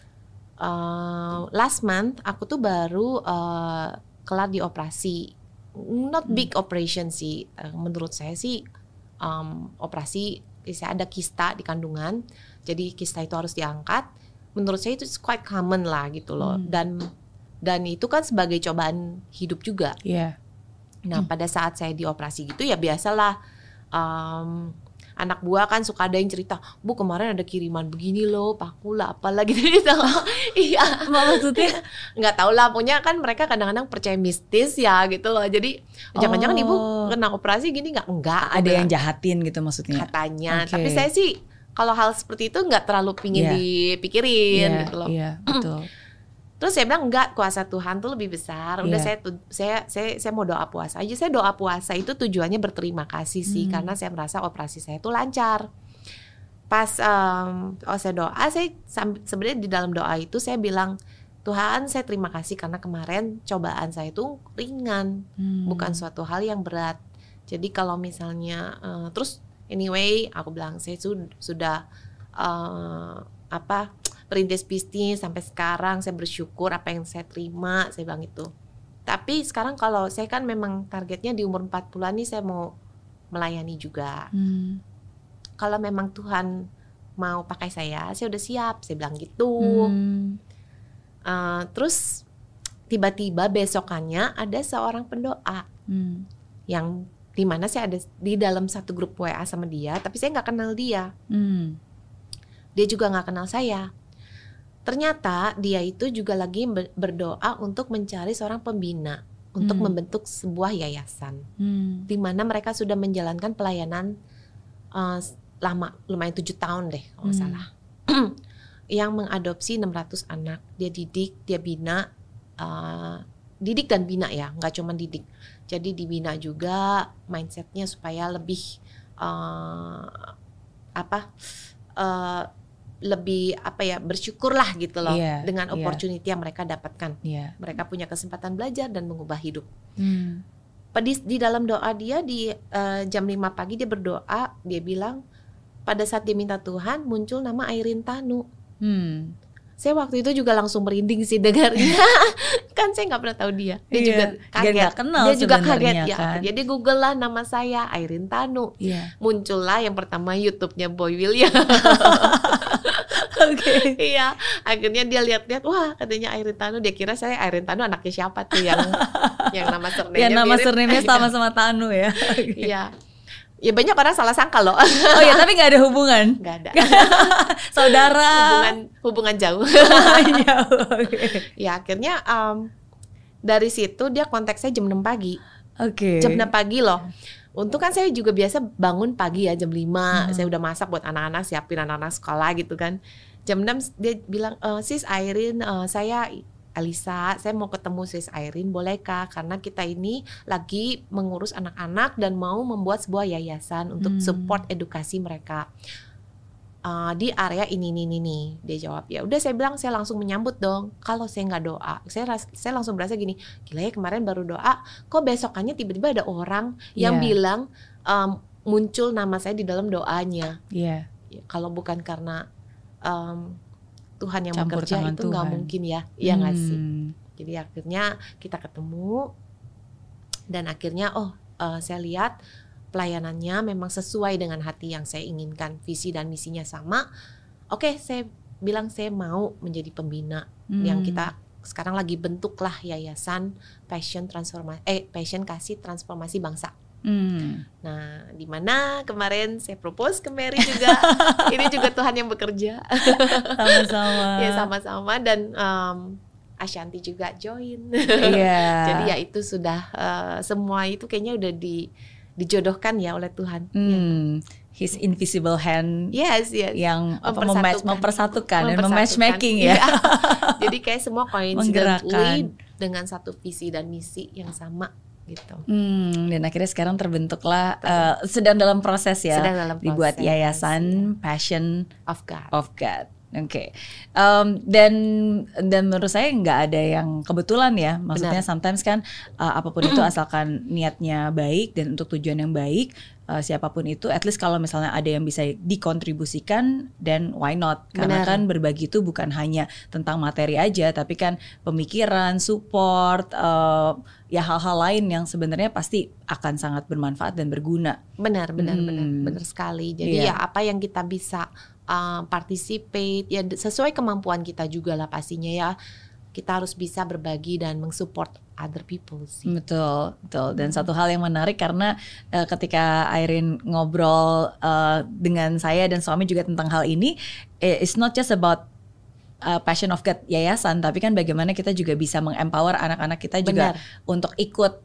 uh, last month aku tuh baru uh, kelar di operasi. Not big operation sih. Uh, menurut saya sih um, operasi, saya ada kista di kandungan. Jadi kista itu harus diangkat. Menurut saya itu quite common lah gitu loh. Hmm. Dan dan itu kan sebagai cobaan hidup juga. Iya. Nah, pada saat saya dioperasi gitu ya biasalah, um, anak buah kan suka ada yang cerita, Bu kemarin ada kiriman begini loh, paku lah apalah gitu gitu. Iya, Maksudnya? nggak tahu lah, punya kan mereka kadang-kadang percaya mistis ya gitu loh. Jadi jangan-jangan ibu Oh. kena operasi gini nggak? Enggak, Ada gitu yang lah, jahatin gitu maksudnya? katanya. Oke. Tapi saya sih kalau hal seperti itu nggak terlalu pingin Iya. dipikirin Iya, gitu loh. iya, betul. Terus saya bilang enggak, kuasa Tuhan tuh lebih besar. Udah Iya. saya tu- saya saya saya mau doa puasa aja. Saya doa puasa itu tujuannya berterima kasih sih, Hmm. karena saya merasa operasi saya tuh lancar. Pas um, oh saya doa, saya sambil- sebenarnya di dalam doa itu saya bilang, Tuhan saya terima kasih karena kemarin cobaan saya itu ringan, Hmm. bukan suatu hal yang berat. Jadi kalau misalnya uh, terus anyway aku bilang saya su- sudah uh, apa perintis bisnis sampai sekarang saya bersyukur apa yang saya terima, saya bilang itu. Tapi sekarang kalau saya kan memang targetnya di umur empat puluhan nih saya mau melayani juga. Hmm. Kalau memang Tuhan mau pakai saya, saya udah siap, saya bilang gitu. Hmm. Uh, terus tiba-tiba besokannya ada seorang pendoa hmm. yang dimana saya ada di dalam satu grup W A sama dia, tapi saya nggak kenal dia. Hmm. Dia juga nggak kenal saya. Ternyata dia itu juga lagi berdoa untuk mencari seorang pembina untuk hmm. membentuk sebuah yayasan, hmm. dimana mereka sudah menjalankan pelayanan uh, lama, lumayan tujuh tahun deh kalau nggak hmm. salah, yang mengadopsi enam ratus anak. Dia didik, dia bina. Uh, didik dan bina ya, nggak cuma didik. Jadi dibina juga mindsetnya supaya lebih uh, apa, uh, lebih apa ya bersyukurlah gitu loh yeah, dengan opportunity yeah. yang mereka dapatkan. Yeah. Mereka punya kesempatan belajar dan mengubah hidup. Hmm. Di, di dalam doa dia di uh, jam lima pagi dia berdoa, dia bilang pada saat dia minta Tuhan muncul nama Irene Tanu. Hmm. Saya waktu itu juga langsung merinding sih dengarnya. Kan saya nggak pernah tahu dia. Dia yeah. juga kaget. Dia, kenal dia juga kaget ya. Kan? Jadi Google lah nama saya Irene Tanu. Yeah. Muncullah yang pertama YouTube-nya Boy William. Oke. Okay. Iya. Akhirnya dia lihat-lihat, wah katanya Irene Tanu. Dia kira saya Irene Tanu anaknya siapa tuh yang yang nama surname-nya. Yang nama surname-nya sama-sama Tanu ya. Iya. Ya banyak orang salah sangka loh. Oh ya, tapi nggak ada hubungan. Nggak ada. Saudara. Hubungan hubungan jauh. Okay. Ya akhirnya um, dari situ dia kontak saya jam enam pagi. Oke. Okay. Jam enam pagi loh. Untung kan saya juga biasa bangun pagi ya jam lima. Hmm. Saya udah masak buat anak-anak, siapin anak-anak sekolah gitu kan. Jam enam dia bilang, e, sis Irene, uh, saya Alisa, saya mau ketemu sis Irene, bolehkah? Karena kita ini lagi mengurus anak-anak dan mau membuat sebuah yayasan untuk hmm. support edukasi mereka uh, di area ini, ini, ini, ini. Dia jawab, ya udah saya bilang, saya langsung menyambut dong. Kalau saya nggak doa, saya saya langsung berasa gini, gila ya kemarin baru doa, kok besokannya tiba-tiba ada orang yang yeah. bilang um, muncul nama saya di dalam doanya. Yeah. Ya, kalau bukan karena um, Tuhan yang campur bekerja itu nggak mungkin ya, iya nggak hmm. sih. Jadi akhirnya kita ketemu dan akhirnya oh uh, saya lihat pelayanannya memang sesuai dengan hati yang saya inginkan, visi dan misinya sama. Oke, saya bilang saya mau menjadi pembina hmm. yang kita sekarang lagi bentuklah yayasan Passion Transformasi, eh Passion Kasih Transformasi Bangsa. Hmm. Nah, di mana kemarin saya propose ke Mary juga. Ini juga Tuhan yang bekerja. Sama-sama. Ya sama-sama dan um, Ashanti juga join. Yeah. Jadi ya itu sudah uh, semua itu kayaknya udah di dijodohkan ya oleh Tuhan. Hmm. Ya. His invisible hand. Yes, yes. Yang mempersatukan, mempersatukan dan mematchmaking ya. Ya. Jadi kayak semua coincidentally dengan satu visi dan misi yang sama. Gitu. Hmm, dan akhirnya sekarang terbentuklah uh, sedang dalam proses ya sedang dalam proses, dibuat yayasan ya. Passion of God. Of God. Oke. Okay. Um, dan dan menurut saya nggak ada yang kebetulan ya. Maksudnya Benar. sometimes kan uh, apapun itu asalkan niatnya baik dan untuk tujuan yang baik, uh, siapapun itu, at least kalau misalnya ada yang bisa dikontribusikan, then why not? Karena Benar. kan berbagi itu bukan hanya tentang materi aja, tapi kan pemikiran, support, uh, ya hal-hal lain yang sebenarnya pasti akan sangat bermanfaat dan berguna. Benar, benar, hmm. benar, benar sekali. Jadi yeah. ya apa yang kita bisa uh, participate, ya sesuai kemampuan kita juga lah pastinya ya. Kita harus bisa berbagi dan mensupport other people sih. Betul, betul. Dan hmm. satu hal yang menarik karena uh, ketika Irene ngobrol uh, dengan saya dan suami juga tentang hal ini, it's not just about uh, Passion of God yayasan, tapi kan bagaimana kita juga bisa mengempower anak-anak kita juga Benar. untuk ikut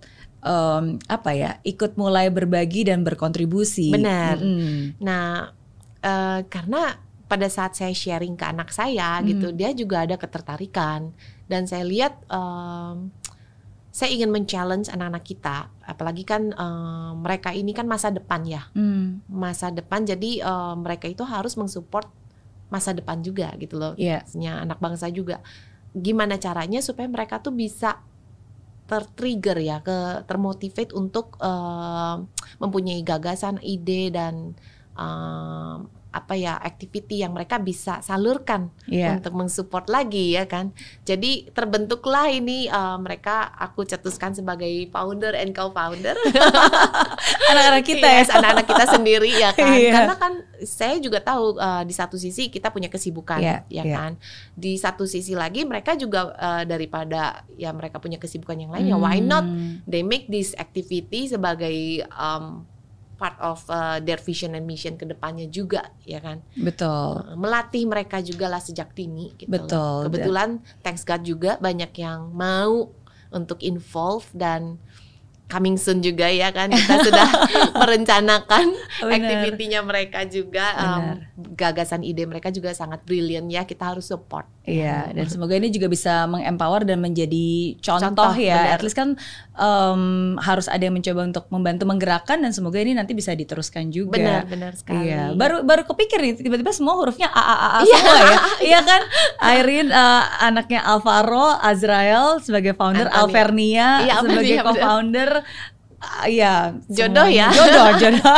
um, apa ya, ikut mulai berbagi dan berkontribusi. Benar. Mm-hmm. Nah, uh, karena pada saat saya sharing ke anak saya mm. gitu, dia juga ada ketertarikan. Dan saya lihat um, saya ingin men-challenge anak-anak kita, apalagi kan um, mereka ini kan masa depan ya, mm. masa depan. Jadi um, mereka itu harus mensupport masa depan juga gitu loh, yeah. maksudnya anak bangsa juga. Gimana caranya supaya mereka tuh bisa ter-trigger ya, ke termotivate untuk um, mempunyai gagasan, ide dan um, apa ya activity yang mereka bisa salurkan yeah. untuk mensupport lagi ya kan. Jadi terbentuklah ini uh, mereka aku cetuskan sebagai founder and co-founder. Anak-anak kita yes, ya, anak-anak kita sendiri ya kan. yeah. Karena kan saya juga tahu uh, di satu sisi kita punya kesibukan yeah, ya yeah. kan. Di satu sisi lagi mereka juga uh, daripada ya mereka punya kesibukan yang lain hmm. ya why not they make this activity sebagai um, part of uh, their vision and mission ke depannya juga ya kan. Betul. Uh, melatih mereka juga lah sejak dini gitu. Betul. Loh. Kebetulan thanks God juga banyak yang mau untuk involve dan coming soon juga ya kan, kita sudah merencanakan aktivitinya mereka juga, um, gagasan ide mereka juga sangat brilliant ya, kita harus support. Iya, dan semoga ini juga bisa mengempower dan menjadi contoh, contoh ya. Benar. At least kan um, harus ada yang mencoba untuk membantu menggerakkan dan semoga ini nanti bisa diteruskan juga. Benar, benar sekali. Iya, baru baru kepikir nih tiba-tiba semua hurufnya A A A A semua ya. Iya kan? Irene uh, anaknya Alvaro, Azrael sebagai founder, Anthony. Alvernia ya, sebagai benar, co-founder. Iya, uh, jodoh ya. Jodoh, jodoh.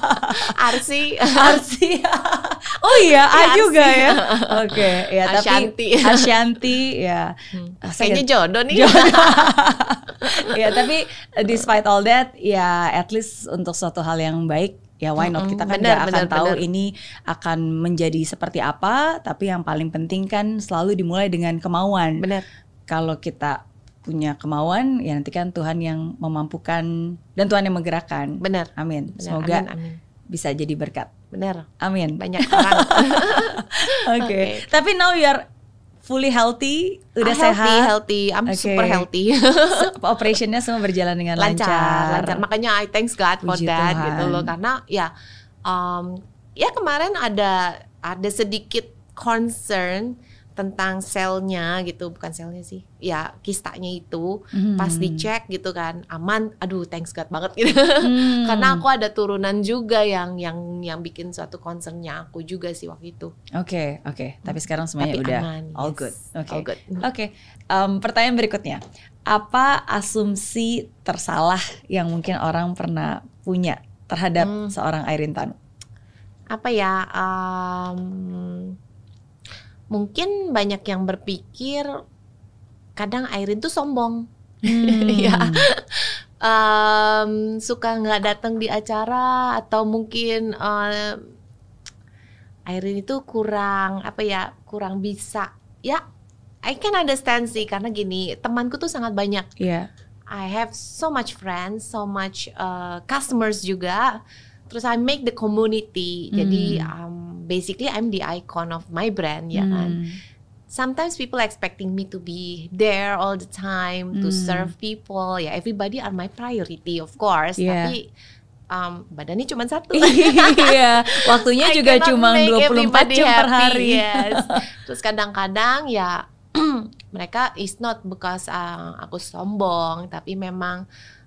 Arsi, Arsi. Oh iya, A ya, juga ya. Oke, okay, ya Ashanti. tapi Ashanti ya. Hmm. Kayaknya jodoh nih. Jodoh. Ya, tapi despite all that, ya at least untuk suatu hal yang baik, ya why not, kita kan bener, gak akan bener, tahu bener. ini akan menjadi seperti apa, tapi yang paling penting kan selalu dimulai dengan kemauan. Benar. Kalau kita punya kemauan, ya nanti kan Tuhan yang memampukan dan Tuhan yang menggerakkan. Benar. Amin. Benar. Semoga amin, amin. bisa jadi berkat. Benar. Amin. Banyak orang. Oke. Okay. Okay. Tapi now you are fully healthy, udah ah, sehat. Healthy, healthy. I'm okay. super healthy. Operationnya semua berjalan dengan lancar. Lancar, lancar. Makanya I thanks God for Puji that Tuhan. gitu loh. Karena ya, um, ya kemarin ada ada sedikit concern tentang selnya gitu, bukan selnya sih, ya kistanya itu hmm. pas dicek gitu kan aman, aduh thanks God banget gitu, hmm. karena aku ada turunan juga yang yang yang bikin suatu concernnya aku juga sih waktu itu. Oke okay, oke, okay. Tapi sekarang semuanya Tapi udah aman, all yes. good. Oke okay. oke. Okay. Um, pertanyaan berikutnya, apa asumsi tersalah yang mungkin orang pernah punya terhadap hmm. seorang Irene Tanu? Apa ya? Um, Mungkin banyak yang berpikir kadang Irene tuh sombong, hmm. ya, um, suka nggak datang di acara atau mungkin uh, Irene itu kurang apa ya, kurang bisa. Ya, I can understand sih karena gini, temanku tuh sangat banyak. Yeah. I have so much friends, so much uh, customers juga. Terus I make the community, hmm. jadi um, basically I'm the icon of my brand ya kan. Hmm. Sometimes people expecting me to be there all the time hmm. to serve people. Ya, everybody are my priority of course. Yeah. Tapi um, badannya cuma satu. Iya, waktunya juga cuma dua puluh empat jam per hari. Yes. Terus kadang-kadang ya mereka is not because uh, aku sombong, tapi memang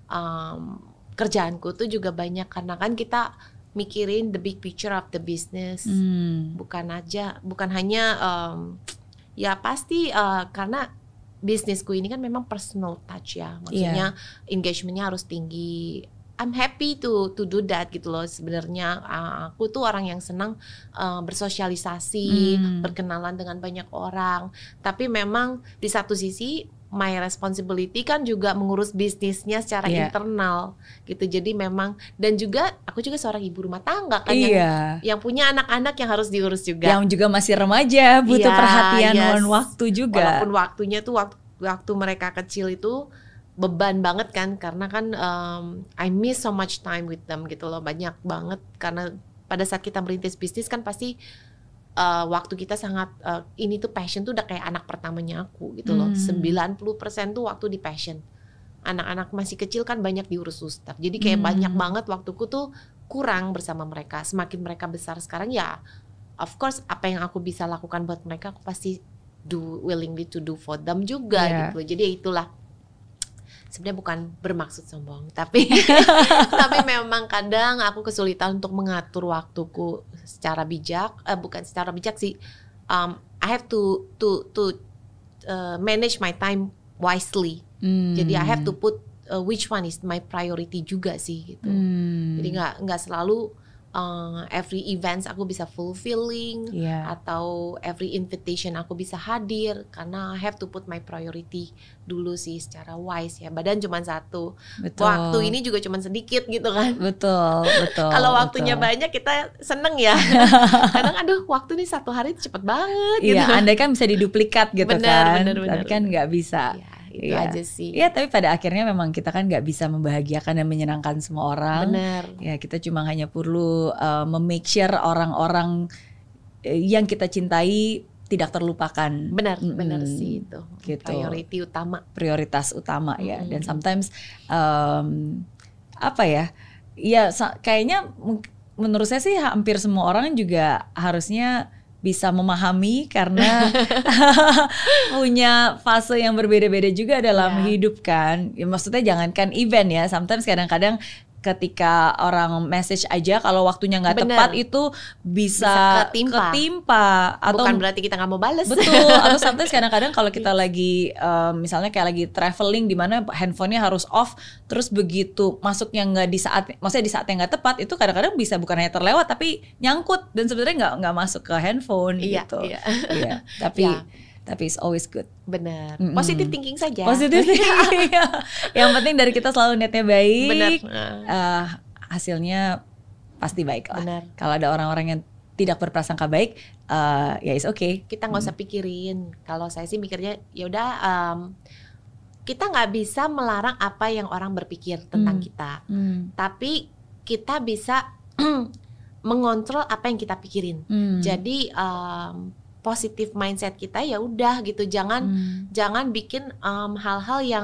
um, kerjaanku tuh juga banyak karena kan kita mikirin the big picture of the business, hmm. bukan aja, bukan hanya um, ya pasti uh, karena bisnisku ini kan memang personal touch ya, maksudnya yeah. engagementnya harus tinggi. I'm happy to to do that gitu loh. Sebenarnya uh, aku tuh orang yang senang uh, bersosialisasi, hmm. berkenalan dengan banyak orang. Tapi memang di satu sisi my responsibility kan juga mengurus bisnisnya secara yeah. internal gitu. Jadi memang dan juga aku juga seorang ibu rumah tangga kan yeah. yang yang punya anak-anak yang harus diurus juga. Yang juga masih remaja, butuh yeah, perhatian yes. dan waktu juga. Walaupun waktunya tuh waktu, waktu mereka kecil itu beban banget kan karena kan um, I miss so much time with them gitu loh, banyak banget karena pada saat kita merintis bisnis kan pasti uh, waktu kita sangat uh, ini tuh passion tuh udah kayak anak pertamanya aku gitu loh. hmm. sembilan puluh persen tuh waktu di passion. Anak-anak masih kecil kan banyak diurus suster. Jadi kayak hmm. banyak banget waktuku tuh kurang bersama mereka. Semakin mereka besar sekarang ya of course apa yang aku bisa lakukan buat mereka aku pasti do willingly to do for them juga yeah. gitu. Jadi itulah sebenarnya bukan bermaksud sombong, tapi tapi memang kadang aku kesulitan untuk mengatur waktuku secara bijak, uh, bukan secara bijak sih. Um, I have to to to uh, manage my time wisely. Hmm. Jadi I have to put uh, which one is my priority juga sih gitu. Hmm. Jadi nggak nggak selalu uh, every events aku bisa fulfilling, yeah. atau every invitation aku bisa hadir, karena I have to put my priority dulu sih secara wise ya. Badan cuma satu, betul. Waktu ini juga cuma sedikit gitu kan. Betul, betul. Kalau waktunya betul. banyak kita seneng ya. Kadang aduh waktu nih satu hari cepet banget gitu. Iya, andai kan bisa diduplikat gitu bener, kan, bener, bener, tapi kan nggak bisa. Ya, itu ya. aja sih. Iya, tapi pada akhirnya memang kita kan nggak bisa membahagiakan dan menyenangkan semua orang. Bener. Ya, kita cuma hanya perlu uh, memake sure orang-orang yang kita cintai tidak terlupakan. Benar, mm-hmm. benar sih itu. Gitu. Priority utama. Prioritas utama mm-hmm. ya. Dan sometimes um, apa ya? Ya kayaknya menurut saya sih hampir semua orang juga harusnya bisa memahami karena punya fase yang berbeda-beda juga dalam yeah. hidup kan. Ya, maksudnya jangankan event ya, sometimes kadang-kadang ketika orang message aja kalau waktunya nggak tepat itu bisa, bisa ketimpa. ketimpa atau bukan berarti kita nggak mau balas. Betul. Atau sometimes kadang-kadang kalau kita lagi um, misalnya kayak lagi traveling di mana handphonenya harus off, terus begitu masuknya nggak di saat, maksudnya di saat yang nggak tepat itu kadang-kadang bisa bukan hanya terlewat tapi nyangkut dan sebenarnya nggak nggak masuk ke handphone iya, gitu. Iya. Iya. Tapi ya. Tapi it's always good. Benar. Mm-mm. Positive thinking saja. Positive thinking. Yang penting dari kita selalu niatnya baik. Benar. Uh, hasilnya pasti baik lah. Benar. Kalau ada orang-orang yang tidak berprasangka baik, uh, ya it's okay. Kita nggak usah pikirin. Kalau saya sih mikirnya, ya udah, um, kita nggak bisa melarang apa yang orang berpikir tentang hmm. kita. Hmm. Tapi kita bisa mengontrol apa yang kita pikirin. Hmm. Jadi um, positive mindset kita ya udah gitu, jangan hmm. jangan bikin um, hal-hal yang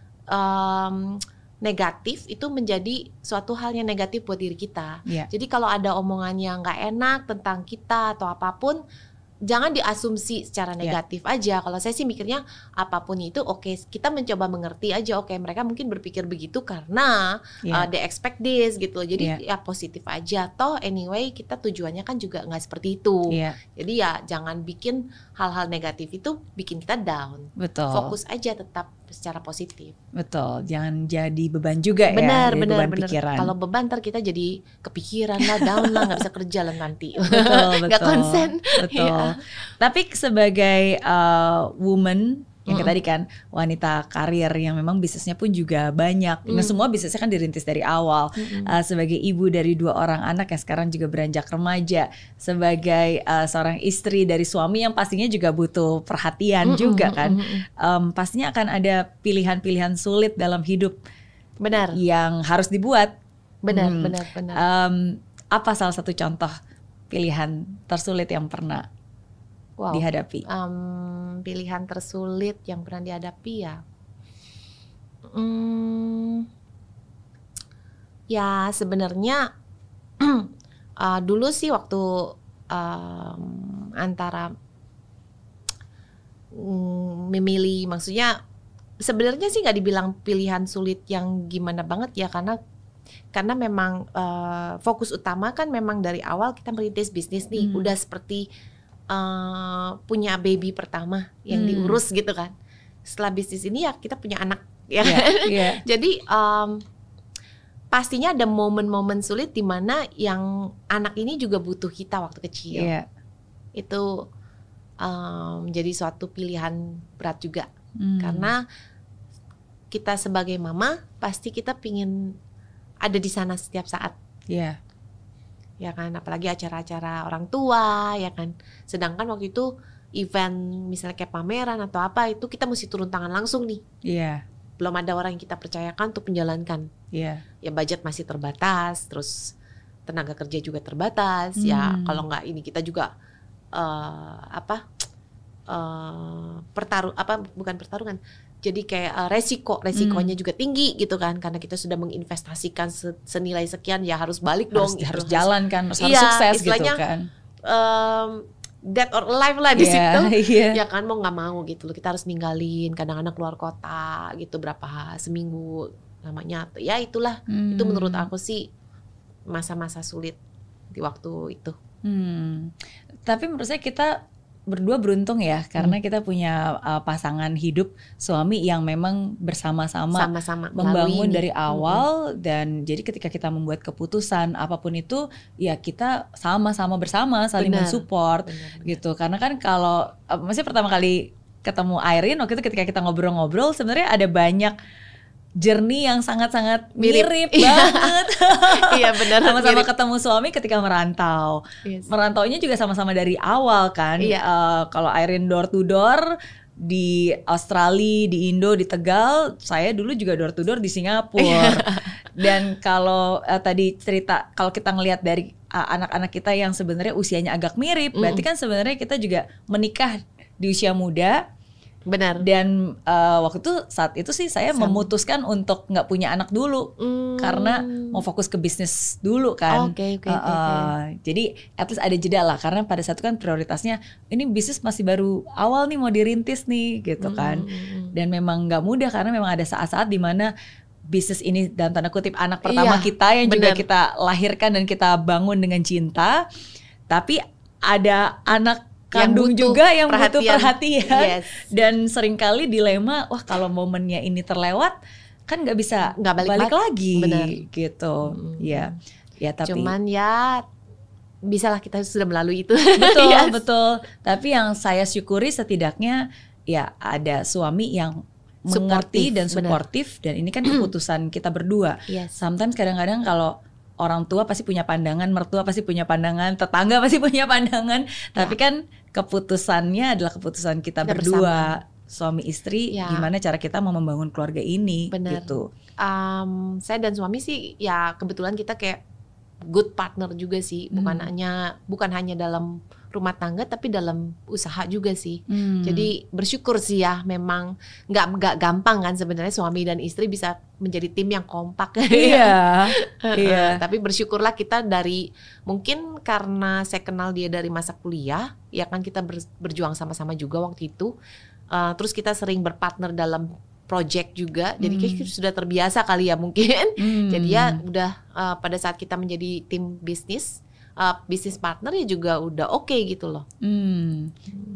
um, negatif itu menjadi suatu hal yang negatif buat diri kita. Yeah. Jadi kalau ada omongan yang nggak enak tentang kita atau apapun, jangan diasumsi secara negatif yeah. aja. Kalau saya sih mikirnya apapun itu oke, okay, kita mencoba mengerti aja. Oke, okay, mereka mungkin berpikir begitu karena yeah. uh, they expect this gitu. Jadi yeah. ya positif aja. Toh anyway kita tujuannya kan juga nggak seperti itu. Yeah. Jadi ya jangan bikin hal-hal negatif itu bikin kita down. Betul. Fokus aja tetap secara positif. Betul. Jangan jadi beban juga benar, ya. Benar, beban benar. pikiran. Kalau beban ntar kita jadi kepikiran lah, down lah, nggak bisa kerja lah nanti. Betul, betul. Nggak konsen. Betul. Ya. Tapi sebagai uh, woman yang Mm-mm. tadi kan wanita karir yang memang bisnisnya pun juga banyak. Mm. Nah, semua bisnisnya kan dirintis dari awal. Uh, sebagai ibu dari dua orang anak yang sekarang juga beranjak remaja, sebagai uh, seorang istri dari suami yang pastinya juga butuh perhatian Mm-mm. juga kan. Um, pastinya akan ada pilihan-pilihan sulit dalam hidup. Benar. Yang harus dibuat. Benar, hmm. benar, benar. Um, apa salah satu contoh pilihan tersulit yang pernah wow. dihadapi? Um, pilihan tersulit yang pernah dihadapi ya, hmm, ya sebenarnya uh, dulu sih waktu um, antara um, memilih, maksudnya sebenarnya sih nggak dibilang pilihan sulit yang gimana banget ya, karena karena memang uh, fokus utama kan memang dari awal kita merintis bisnis nih, hmm. udah seperti Uh, punya baby pertama yang hmm. diurus gitu kan. Setelah bisnis ini ya kita punya anak ya. Yeah, yeah. Jadi um, pastinya ada momen-momen sulit di mana yang anak ini juga butuh kita waktu kecil. Yeah. Itu um, jadi suatu pilihan berat juga. Hmm. Karena kita sebagai mama pasti kita pingin ada di sana setiap saat. Iya. Yeah. Ya kan, apalagi acara-acara orang tua ya kan. Sedangkan waktu itu event misalnya kayak pameran atau apa itu kita mesti turun tangan langsung nih. Iya. Yeah. Belum ada orang yang kita percayakan untuk menjalankan. Iya. Yeah. Ya budget masih terbatas, terus tenaga kerja juga terbatas. Hmm. Ya kalau nggak ini kita juga uh, apa uh, pertaruh apa bukan pertarungan. Jadi kayak uh, resiko, resikonya hmm. juga tinggi gitu kan, karena kita sudah menginvestasikan senilai sekian ya harus balik harus, dong. Harus gitu. jalan kan, harus, iya, harus sukses gitu kan. Um, dead or alive lah di yeah, situ, yeah. ya kan mau nggak mau gitu loh, kita harus ninggalin, kadang-kadang keluar kota gitu berapa seminggu namanya, ya itulah, hmm. itu menurut aku sih masa-masa sulit di waktu itu. Hmm. Tapi menurut saya kita berdua beruntung ya karena hmm. kita punya uh, pasangan hidup suami yang memang bersama-sama Sama-sama membangun melalui dari ini. awal hmm. dan jadi ketika kita membuat keputusan apapun itu ya kita sama-sama bersama saling Benar. mensupport Benar, benar. gitu. Karena kan kalau uh, maksudnya pertama kali ketemu Irene waktu itu ketika kita ngobrol-ngobrol sebenarnya ada banyak journey yang sangat-sangat mirip, mirip banget. Iya benar. Sama-sama ketemu suami ketika merantau. Yes. Merantaunya juga sama-sama dari awal kan. Iya. Uh, kalau Irene door to door di Australia, di Indo, di Tegal, saya dulu juga door to door di Singapura. Dan kalau uh, tadi cerita kalau kita ngelihat dari uh, anak-anak kita yang sebenarnya usianya agak mirip, mm. berarti kan sebenarnya kita juga menikah di usia muda. Benar. Dan uh, waktu itu saat itu sih saya Sama. memutuskan untuk nggak punya anak dulu mm. karena mau fokus ke bisnis dulu kan. Oke oke uh, uh, Jadi at least ada jeda lah karena pada saat itu kan prioritasnya ini bisnis masih baru awal nih mau dirintis nih gitu mm. kan. Dan memang nggak mudah karena memang ada saat-saat dimana bisnis ini dalam tanda kutip anak pertama iya, kita yang bener. juga kita lahirkan dan kita bangun dengan cinta. Tapi ada anak kandung yang juga yang perhatian. butuh perhatian yes. Dan seringkali dilema wah kalau momennya ini terlewat kan nggak bisa nggak balik, balik lagi Bener. gitu hmm. ya ya tapi cuman ya bisalah kita sudah melalui itu betul yes. betul tapi yang saya syukuri setidaknya ya ada suami yang mengerti dan suportif dan ini kan keputusan kita berdua yes. Sometimes kadang-kadang kalau orang tua pasti punya pandangan, mertua pasti punya pandangan, tetangga pasti punya pandangan. Ya. Tapi kan keputusannya adalah keputusan kita, kita berdua, bersama. Suami istri. Ya. Gimana cara kita mau membangun keluarga ini? Benar. Gitu. Um, saya dan suami sih, ya kebetulan kita kayak good partner juga sih. Bukan hmm. hanya, bukan hanya dalam rumah tangga, tapi dalam usaha juga sih. Hmm. Jadi bersyukur sih ya, memang nggak nggak gampang kan sebenarnya suami dan istri bisa menjadi tim yang kompak. Iya. Iya. Tapi bersyukurlah kita dari mungkin karena saya kenal dia dari masa kuliah, ya kan kita ber, berjuang sama-sama juga waktu itu. Uh, terus kita sering berpartner dalam project juga, jadi kayak hmm. sudah terbiasa kali ya mungkin. Hmm. Jadi ya udah uh, pada saat kita menjadi tim bisnis. Uh, bisnis partner ya juga udah oke okay gitu loh. Hmm.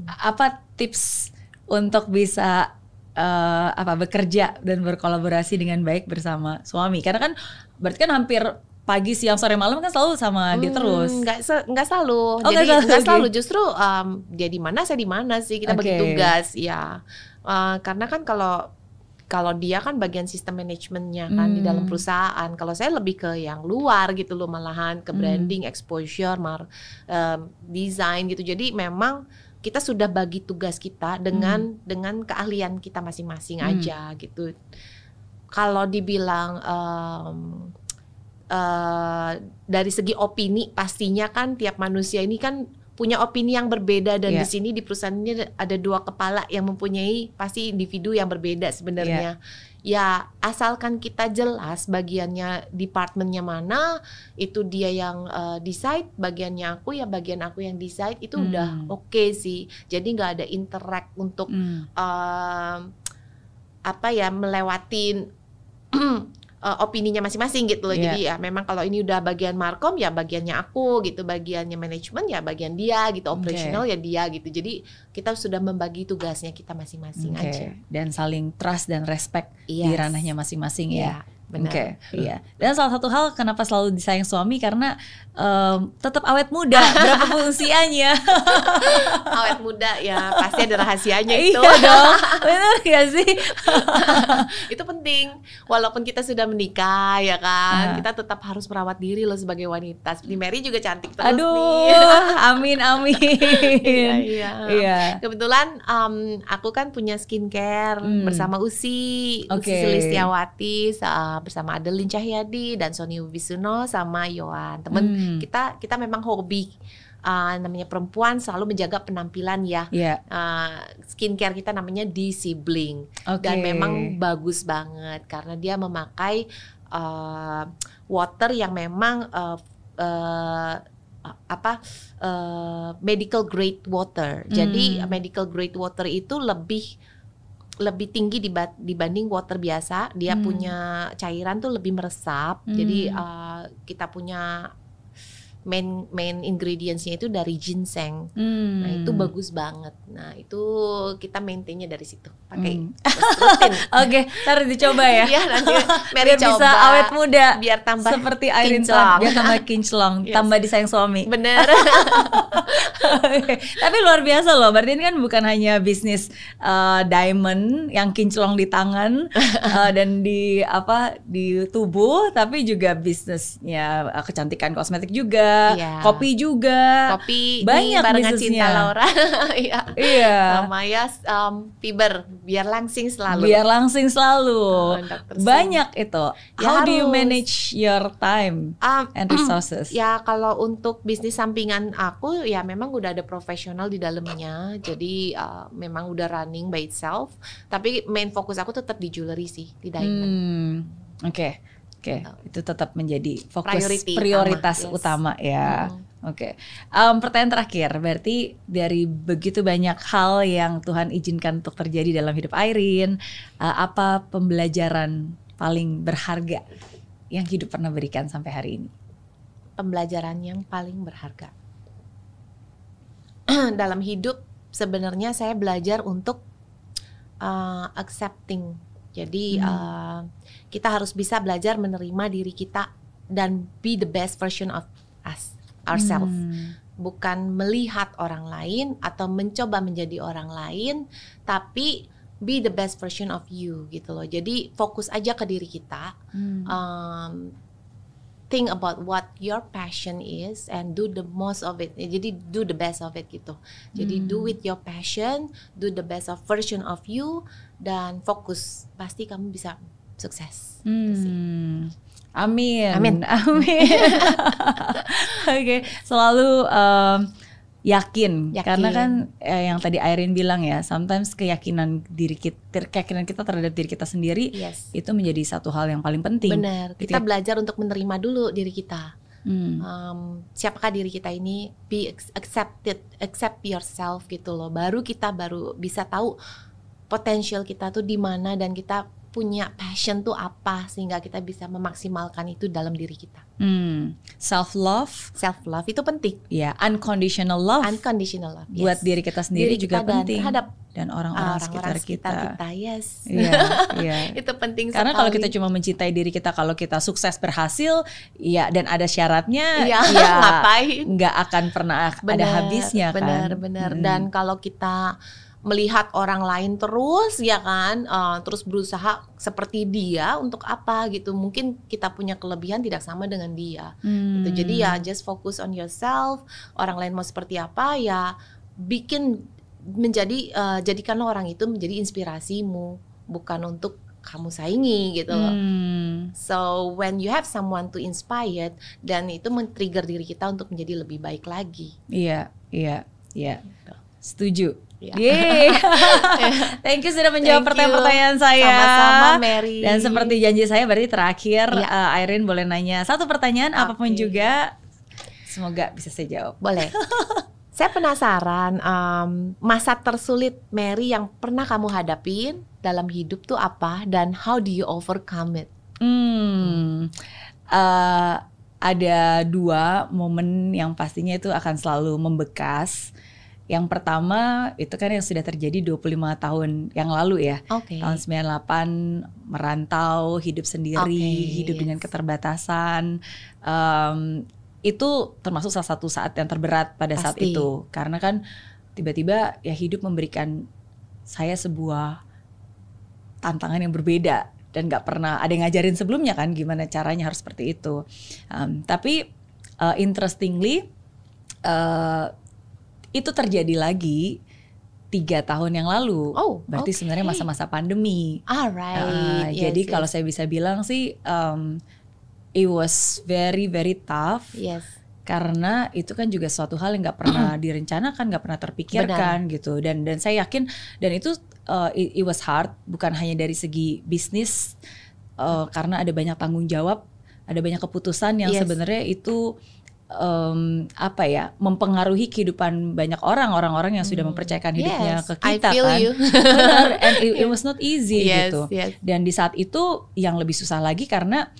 Apa tips untuk bisa uh, apa bekerja dan berkolaborasi dengan baik bersama suami? Karena kan berarti kan hampir pagi, siang, sore, malam kan selalu sama hmm, dia terus. Nggak se- nggak selalu. Oh, Jadi nggak nggak selalu. Okay. Justru um, dia di mana saya di mana sih kita okay. bagi tugas ya. Uh, karena kan kalau Kalau dia kan bagian sistem manajemennya kan hmm. di dalam perusahaan. Kalau saya lebih ke yang luar gitu loh, malahan ke branding, hmm. exposure, mar, um, design gitu. Jadi memang kita sudah bagi tugas kita dengan hmm. dengan keahlian kita masing-masing hmm. aja gitu. Kalau dibilang um, uh, dari segi opini, pastinya kan tiap manusia ini kan punya opini yang berbeda dan yeah. di sini di perusahaan ini ada dua kepala yang mempunyai pasti individu yang berbeda sebenarnya. Yeah. Ya asalkan kita jelas bagiannya departemennya mana, itu dia yang uh, decide, bagiannya aku ya bagian aku yang decide, itu mm. udah oke okay sih. Jadi nggak ada interact untuk mm. uh, apa ya melewatin uh, opininya masing-masing gitu loh. Yeah. Jadi ya memang kalau ini udah bagian markom ya bagiannya aku gitu, bagiannya manajemen ya bagian dia gitu, operational okay. ya dia gitu. Jadi kita sudah membagi tugasnya kita masing-masing okay. aja. Dan saling trust dan respect yes. di ranahnya masing-masing yeah. ya. Benar. Oke, okay, iya. Dan salah satu hal kenapa selalu disayang suami karena um, tetap awet muda, berapapun usianya. Awet muda ya, pasti ada rahasianya itu. Iya dong, benar gak sih? Itu penting. Walaupun kita sudah menikah ya kan, uh. kita tetap harus merawat diri loh sebagai wanita. Seperti Mary juga cantik terus Aduh, nih. amin amin. Iya, iya. Iya. Kebetulan um, aku kan punya skincare hmm. bersama Usi, okay. Usi Sulistiawati, uh, bersama Adeline Cahyadi dan Sony Wisuno sama Yohan. Temen hmm. kita kita memang hobi. Uh, namanya perempuan selalu menjaga penampilan ya. Yeah. Uh, skincare kita namanya D C Bling okay. dan memang bagus banget karena dia memakai uh, water yang memang uh, uh, apa uh, medical grade water. Hmm. Jadi medical grade water itu lebih lebih tinggi dibanding water biasa. Dia hmm. punya cairan tuh lebih meresap. Hmm. Jadi uh, kita punya main main ingredientsnya itu dari ginseng. Hmm. Nah itu bagus banget. Nah itu kita maintainnya dari situ pakai Hmm. rutin. Oke, ntar dicoba ya. Iya nanti Mary Biar coba bisa awet muda. biar tambah seperti Irene kinclong. Tan, biar tambah kinclong, Yes. tambah disayang suami. Bener. Oke, tapi luar biasa loh. Berarti ini kan bukan hanya bisnis uh, diamond yang kinclong di tangan uh, dan di apa di tubuh, tapi juga bisnisnya uh, kecantikan kosmetik juga, Iya. kopi juga. Kopi Banyak nih barengan bisnisnya. Cinta Laura. Iya. Iya. Sama ya um, fiber biar langsing selalu. Biar langsing selalu. Oh, dokter Sim. Banyak itu. Ya How do you harus. manage your time Um, and resources? Ya kalau untuk bisnis sampingan aku ya memang udah ada profesional di dalamnya. Jadi uh, memang udah running by itself. Tapi main fokus aku tetap di jewelry sih, di diamond. Hmm, oke, oke, itu tetap menjadi fokus Priority prioritas utama, utama, yes. ya. Hmm. Oke, Em, pertanyaan terakhir, berarti dari begitu banyak hal yang Tuhan izinkan untuk terjadi dalam hidup Irene, uh, apa pembelajaran paling berharga yang hidup pernah berikan sampai hari ini? Pembelajaran yang paling berharga dalam hidup sebenarnya saya belajar untuk uh, accepting. Jadi Hmm. uh, kita harus bisa belajar menerima diri kita dan be the best version of us, ourselves. Hmm. Bukan melihat orang lain atau mencoba menjadi orang lain, tapi be the best version of you gitu loh. Jadi fokus aja ke diri kita. Hmm. Um, think about what your passion is and do the most of it. Jadi do the best of it gitu. Jadi Hmm. do with your passion, do the best of version of you, dan fokus. Pasti kamu bisa sukses. Gitu sih. Hmm. Amin. Amin. Amin. Oke, selalu um, yakin. Yakin. Karena kan eh, yang tadi Irene bilang ya, sometimes keyakinan diri kita, keyakinan kita terhadap diri kita sendiri Yes. itu menjadi satu hal yang paling penting. Benar. Gitu Kita ya. belajar untuk menerima dulu diri kita. Hmm. Um, siapakah diri kita ini? Be accepted, accept yourself gitu loh. Baru kita baru bisa tahu potensial kita tuh di mana dan kita punya passion tuh apa sehingga kita bisa memaksimalkan itu dalam diri kita. Hmm. Self love, Self love itu penting. ya, unconditional love Unconditional love. Yes. buat diri kita sendiri Diri juga kita dan penting, terhadap dan orang-orang orang-orang sekitar sekitar kita. kita. Yes. Iya, iya. Itu penting Karena sekali. kalau kita cuma mencintai diri kita kalau kita sukses berhasil, ya dan ada syaratnya, Iya, ya ngapain? nggak akan pernah ada Benar, habisnya kan. benar, benar. Mm. Dan kalau kita melihat orang lain terus ya kan, uh, terus berusaha seperti dia untuk apa gitu, mungkin kita punya kelebihan tidak sama dengan dia. Hmm. Gitu. Jadi ya just focus on yourself. Orang lain mau seperti apa ya bikin menjadi uh, jadikanlah orang itu menjadi inspirasimu, bukan untuk kamu saingi gitu loh. Hmm. So when you have someone to inspire, dan itu men-trigger diri kita untuk menjadi lebih baik lagi. Iya, iya, iya. Gitu. Setuju. Ya. Yeay. Thank you sudah menjawab Thank pertanyaan-pertanyaan you. saya. Sama-sama, Mary. Dan seperti janji saya, berarti terakhir Ya. uh, Irene boleh nanya satu pertanyaan apapun Oke. juga. Semoga bisa saya jawab. Boleh. Saya penasaran, um, masa tersulit Mary yang pernah kamu hadapin dalam hidup tuh apa, dan how do you overcome it? Hmm, uh, ada dua momen yang pastinya itu akan selalu membekas. Yang pertama itu kan yang sudah terjadi dua puluh lima tahun yang lalu ya. Oke. Tahun sembilan puluh delapan merantau, hidup sendiri, Oke, hidup yes. dengan keterbatasan. Um, itu termasuk salah satu saat yang terberat pada saat Pasti. itu. Karena kan tiba-tiba ya hidup memberikan saya sebuah tantangan yang berbeda. Dan gak pernah ada yang ngajarin sebelumnya kan gimana caranya harus seperti itu. Um, tapi uh, interestingly uh, itu terjadi lagi tiga tahun yang lalu. Oh, berarti okay. sebenarnya masa-masa pandemi. Alright. Uh, Yes, jadi yes. kalau saya bisa bilang sih, um, it was very very tough. Yes. Karena itu kan juga suatu hal yang nggak pernah direncanakan, nggak pernah terpikirkan gitu. Dan dan saya yakin dan itu uh, it, it was hard, bukan hanya dari segi bisnis, uh, karena ada banyak tanggung jawab, ada banyak keputusan yang Yes. sebenarnya itu um, apa ya mempengaruhi kehidupan banyak orang, orang-orang yang sudah mempercayakan hidupnya Yes, ke I kita feel kan. you. Benar, and it, it was not easy Yes, gitu. yes. Dan di saat itu yang lebih susah lagi karena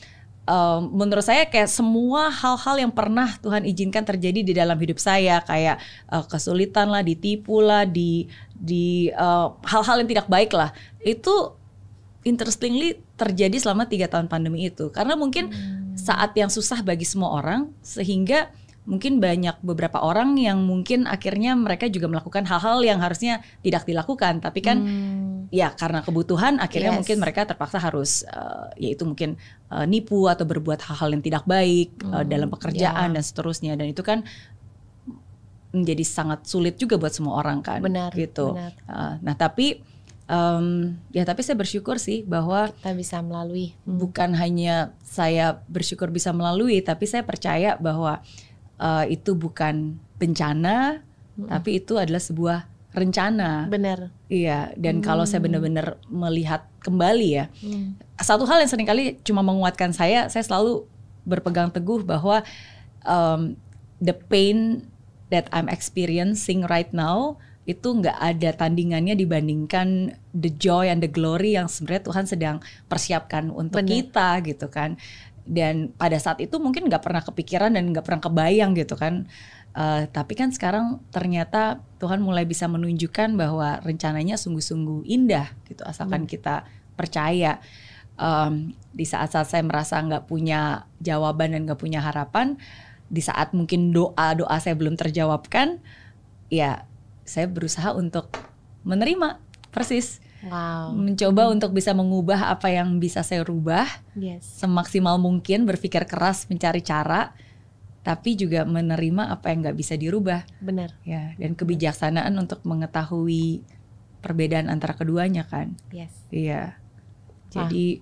Um, menurut saya kayak semua hal-hal yang pernah Tuhan izinkan terjadi di dalam hidup saya, kayak uh, kesulitan lah, ditipu lah, di di uh, hal-hal yang tidak baik lah, itu interestingly terjadi selama tiga tahun pandemi itu. Karena mungkin hmm. saat yang susah bagi semua orang, sehingga mungkin banyak beberapa orang yang mungkin akhirnya mereka juga melakukan hal-hal yang harusnya tidak dilakukan, tapi kan hmm. ya karena kebutuhan akhirnya yes. mungkin mereka terpaksa harus uh, yaitu mungkin uh, nipu atau berbuat hal-hal yang tidak baik hmm. uh, dalam pekerjaan yeah. dan seterusnya, dan itu kan menjadi sangat sulit juga buat semua orang kan. Benar, gitu. Benar. Uh, nah tapi um, ya tapi saya bersyukur sih bahwa kita bisa melalui. Hmm. Bukan hanya saya bersyukur bisa melalui, tapi saya percaya bahwa Uh, itu bukan bencana, hmm. tapi itu adalah sebuah rencana. Benar. Iya, dan hmm. kalau saya benar-benar melihat kembali ya, hmm. satu hal yang seringkali cuma menguatkan saya, saya selalu berpegang teguh bahwa um, the pain that I'm experiencing right now itu nggak ada tandingannya dibandingkan the joy and the glory yang sebenarnya Tuhan sedang persiapkan untuk Benar. Kita gitu kan. Dan pada saat itu mungkin nggak pernah kepikiran dan nggak pernah kebayang gitu kan, uh, tapi kan sekarang ternyata Tuhan mulai bisa menunjukkan bahwa rencananya sungguh-sungguh indah gitu, asalkan hmm. kita percaya. Um, di saat-saat saya merasa nggak punya jawaban dan nggak punya harapan, di saat mungkin doa-doa saya belum terjawabkan, ya saya berusaha untuk menerima persis. Wow. Mencoba hmm. untuk bisa mengubah apa yang bisa saya rubah, yes. semaksimal mungkin, berpikir keras mencari cara, tapi juga menerima apa yang nggak bisa dirubah. Benar. Ya, dan kebijaksanaan untuk mengetahui perbedaan antara keduanya kan. Yes. Iya. Jadi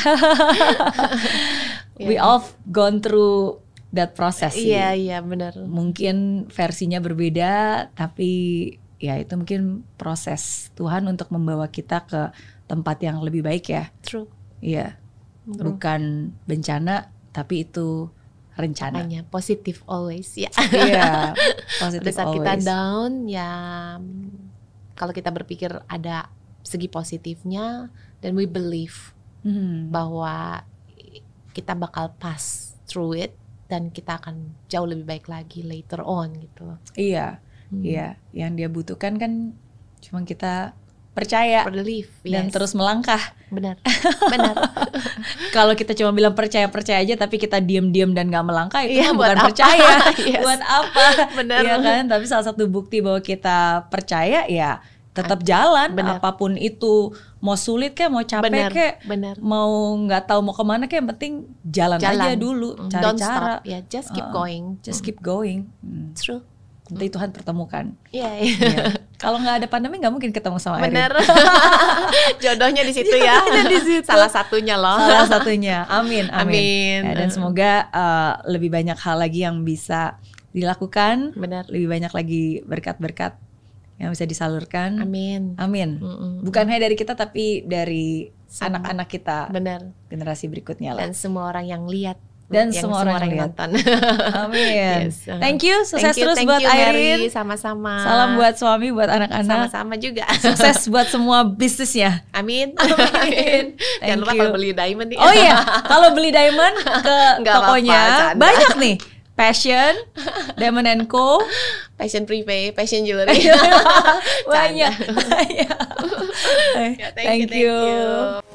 we all gone through that process. Iya iya benar. Mungkin versinya berbeda, tapi ya itu mungkin proses Tuhan untuk membawa kita ke tempat yang lebih baik ya. True. Iya. Bukan bencana, tapi itu rencana. Hanya positif always ya. Iya. Positif Pada saat always. kita down ya, kalau kita berpikir ada segi positifnya, dan we believe hmm. bahwa kita bakal pass through it dan kita akan jauh lebih baik lagi later on gitu. Iya. Hmm. Iya, yang dia butuhkan kan cuma kita percaya Believe, dan yes. terus melangkah. Benar, benar. Kalau kita cuma bilang percaya percaya aja, tapi kita diam-diam dan nggak melangkah, itu ya, bukan apa? percaya. Yes. Buat apa? Benar. Iya kan? Tapi salah satu bukti bahwa kita percaya ya tetap jalan. Benar. Apapun itu, mau sulit kayak, mau capek benar, kayak, benar. mau nggak tahu mau kemana kayak, yang penting jalan, jalan aja dulu, cari Don't cara. Stop. Ya, just keep uh, going. Just keep going. Hmm. True. Nanti Tuhan pertemukan. Iya. Yeah, yeah. Kalau nggak ada pandemi nggak mungkin ketemu sama Erin. Bener. Jodohnya di situ ya. Di situ. Salah satunya loh. Salah satunya. Amin. Amin. Amin. Ya, dan semoga uh, lebih banyak hal lagi yang bisa dilakukan. Benar. Lebih banyak lagi berkat-berkat yang bisa disalurkan. Amin. Amin. Mm-mm. Bukan hanya dari kita, tapi dari Semua. anak-anak kita. Benar. Generasi berikutnya lah. Dan semua orang yang lihat. Dan yang semua orang yang nonton. Amin. Yes. Thank you, sukses thank you, terus thank buat you, Irene. Mary. Sama-sama. Salam buat suami, buat anak-anak. Sama-sama juga. Sukses buat semua bisnisnya. Amin. Amin. Jangan lupa kalau beli diamond nih. Oh iya, kalau beli diamond ke Nggak tokonya apa-apa, banyak nih. Passion, Diamond and Co, Passion Prepay, Passion Jewelry. banyak. Yeah, thank, thank you. Thank you.